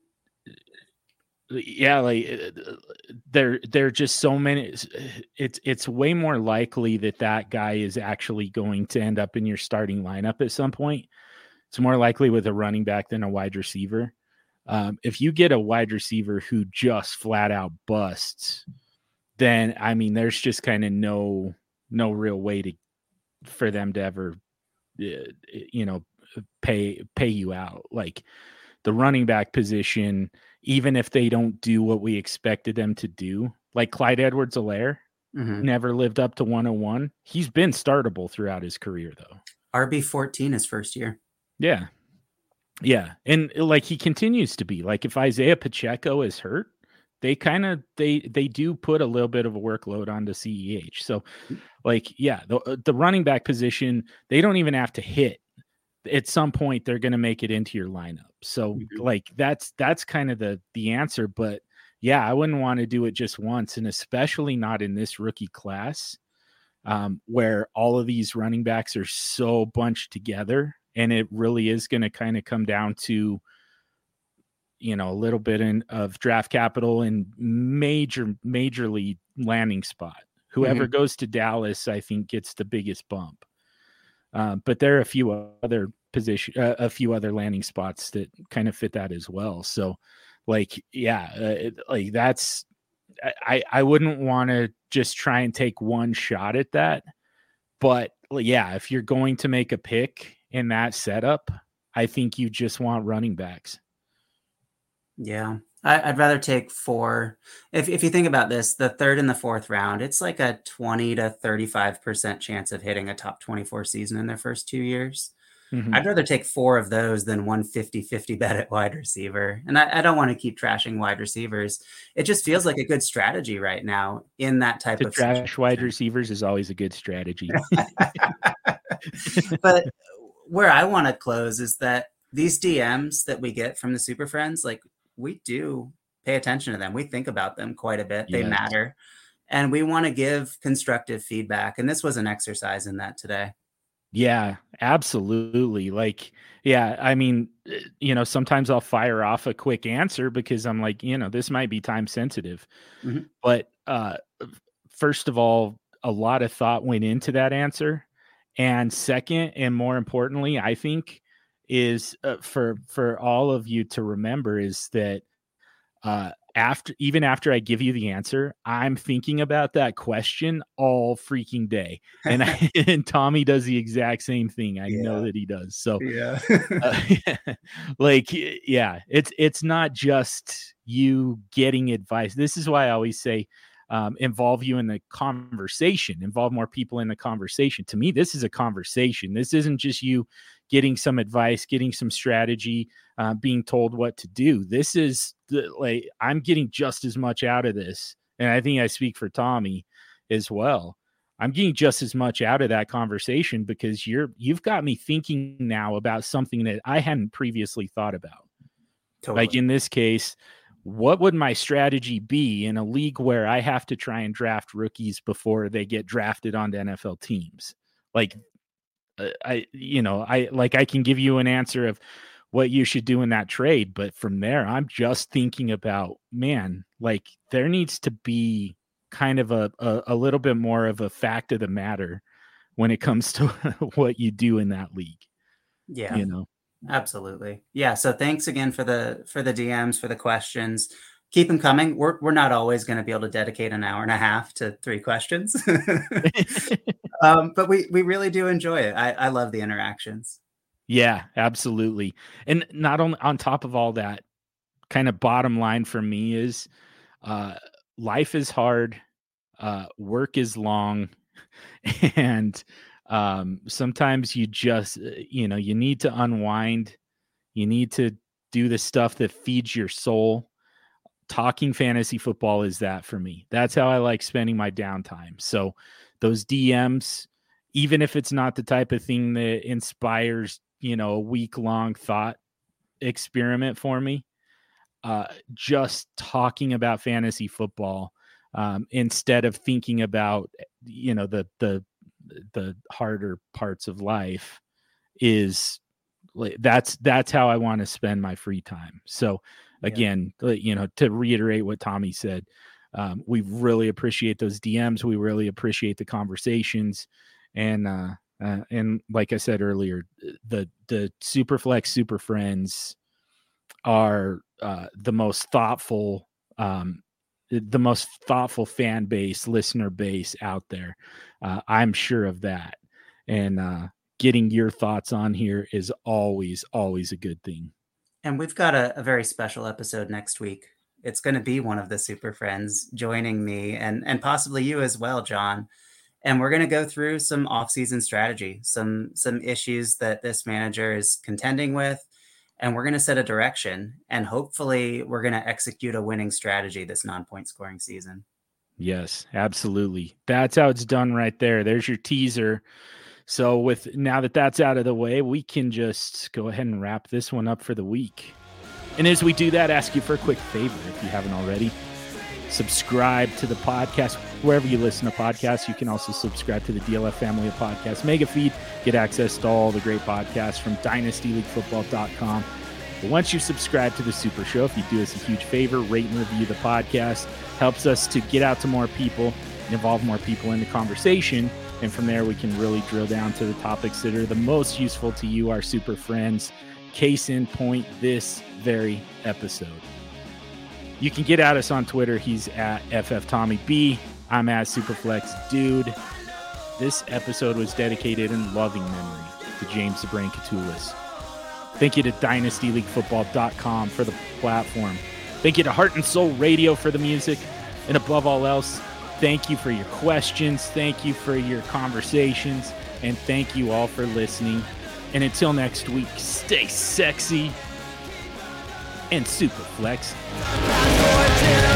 yeah, like there, there are just so many. It's it's way more likely that that guy is actually going to end up in your starting lineup at some point. It's more likely with a running back than a wide receiver. Um, if you get a wide receiver who just flat out busts, then I mean, there's just kind of no no real way to for them to ever, uh, you know, pay pay you out. Like the running back position, even if they don't do what we expected them to do, like Clyde Edwards-Helaire mm-hmm. never lived up to one oh one. He's been startable throughout his career, though. R B fourteen his first year. Yeah. Yeah. And like he continues to be. Like if Isaiah Pacheco is hurt, they kind of they they do put a little bit of a workload onto C E H. So like, yeah, the, the running back position, they don't even have to hit. At some point they're going to make it into your lineup. So mm-hmm. like that's that's kind of the the answer. But yeah, I wouldn't want to do it just once, and especially not in this rookie class um, where all of these running backs are so bunched together, and it really is going to kind of come down to, you know, a little bit in, of draft capital and major majorly landing spot. Whoever mm-hmm. goes to Dallas, I think, gets the biggest bump. Uh, but there are a few other position, uh, a few other landing spots that kind of fit that as well. So, like, yeah, uh, it, like that's I, I wouldn't want to just try and take one shot at that. But yeah, if you're going to make a pick in that setup, I think you just want running backs. Yeah, I, I'd rather take four. If if you think about this, the third and the fourth round, it's like a twenty to thirty-five percent chance of hitting a top twenty-four season in their first two years. Mm-hmm. I'd rather take four of those than one fifty-fifty bet at wide receiver. And I, I don't want to keep trashing wide receivers. It just feels like a good strategy right now in that type to of trash situation. wide receivers is always a good strategy. But where I want to close is that these D Ms that we get from the Super Friends, like, we do pay attention to them. We think about them quite a bit. They Yes. matter. And we want to give constructive feedback. And this was an exercise in that today. Yeah, absolutely. Like, yeah, I mean, you know, sometimes I'll fire off a quick answer because I'm like, you know, this might be time sensitive. Mm-hmm. But uh, first of all, a lot of thought went into that answer. And second, and more importantly, I think is uh, for for all of you to remember is that uh, after even after I give you the answer, I'm thinking about that question all freaking day, and I, and Tommy does the exact same thing. I Yeah. know that he does. So, Yeah. uh, like, yeah, it's it's not just you getting advice. This is why I always say, um, involve you in the conversation, involve more people in the conversation. To me, this is a conversation. This isn't just you getting some advice, getting some strategy, uh, being told what to do. This is the, like, I'm getting just as much out of this. And I think I speak for Tommy as well. I'm getting just as much out of that conversation because you're, you've got me thinking now about something that I hadn't previously thought about. Totally. Like in this case, what would my strategy be in a league where I have to try and draft rookies before they get drafted onto N F L teams? Like, uh, I, you know, I like I can give you an answer of what you should do in that trade, but from there, I'm just thinking about, man, like there needs to be kind of a a, a little bit more of a fact of the matter when it comes to what you do in that league. Yeah. You know. Absolutely. Yeah. So thanks again for the for the D Ms, for the questions. Keep them coming. We're we're not always going to be able to dedicate an hour and a half to three questions. um, but we we really do enjoy it. I, I love the interactions. Yeah, absolutely. And not only on top of all that, kind of bottom line for me is uh, life is hard, uh, work is long, and um, sometimes you just, you know, you need to unwind. You need to do the stuff that feeds your soul. Talking fantasy football is that for me. That's how I like spending my downtime. So those D Ms, even if it's not the type of thing that inspires, you know, a week long thought experiment for me, uh, just talking about fantasy football um, instead of thinking about, you know, the, the, the harder parts of life is like, that's, that's how I want to spend my free time. So again, yeah. you know, to reiterate what Tommy said, um, we really appreciate those D Ms. We really appreciate the conversations. And, uh, uh, and like I said earlier, the, the Superflex Super Friends are uh, the most thoughtful, um, the most thoughtful fan base, listener base out there. Uh, I'm sure of that. And uh, getting your thoughts on here is always, always a good thing. And we've got a, a very special episode next week. It's going to be one of the Super Friends joining me and, and possibly you as well, John. And we're going to go through some off-season strategy, some, some issues that this manager is contending with, and we're going to set a direction. And hopefully we're going to execute a winning strategy this non-point scoring season. Yes, absolutely. That's how it's done right there. There's your teaser. So with now that that's out of the way, we can just go ahead and wrap this one up for the week. And as we do that, ask you for a quick favor if you haven't already. Subscribe to the podcast wherever you listen to podcasts. You can also subscribe to the D L F family of podcasts mega feed. Get access to all the great podcasts from dynasty league football dot com. But once you subscribe to the Super Show, if you do us a huge favor, rate and review the podcast. Helps us to get out to more people and involve more people in the conversation. And from there, we can really drill down to the topics that are the most useful to you, our super friends. Case in point, this very episode. You can get at us on Twitter. He's at F F Tommy B. I'm at Superflex Dude. This episode was dedicated in loving memory to James the Brain Catullus. Thank you to dynasty league football dot com for the platform. Thank you to Heart and Soul Radio for the music. And above all else, thank you for your questions. Thank you for your conversations. And thank you all for listening. And until next week, stay sexy and super flex.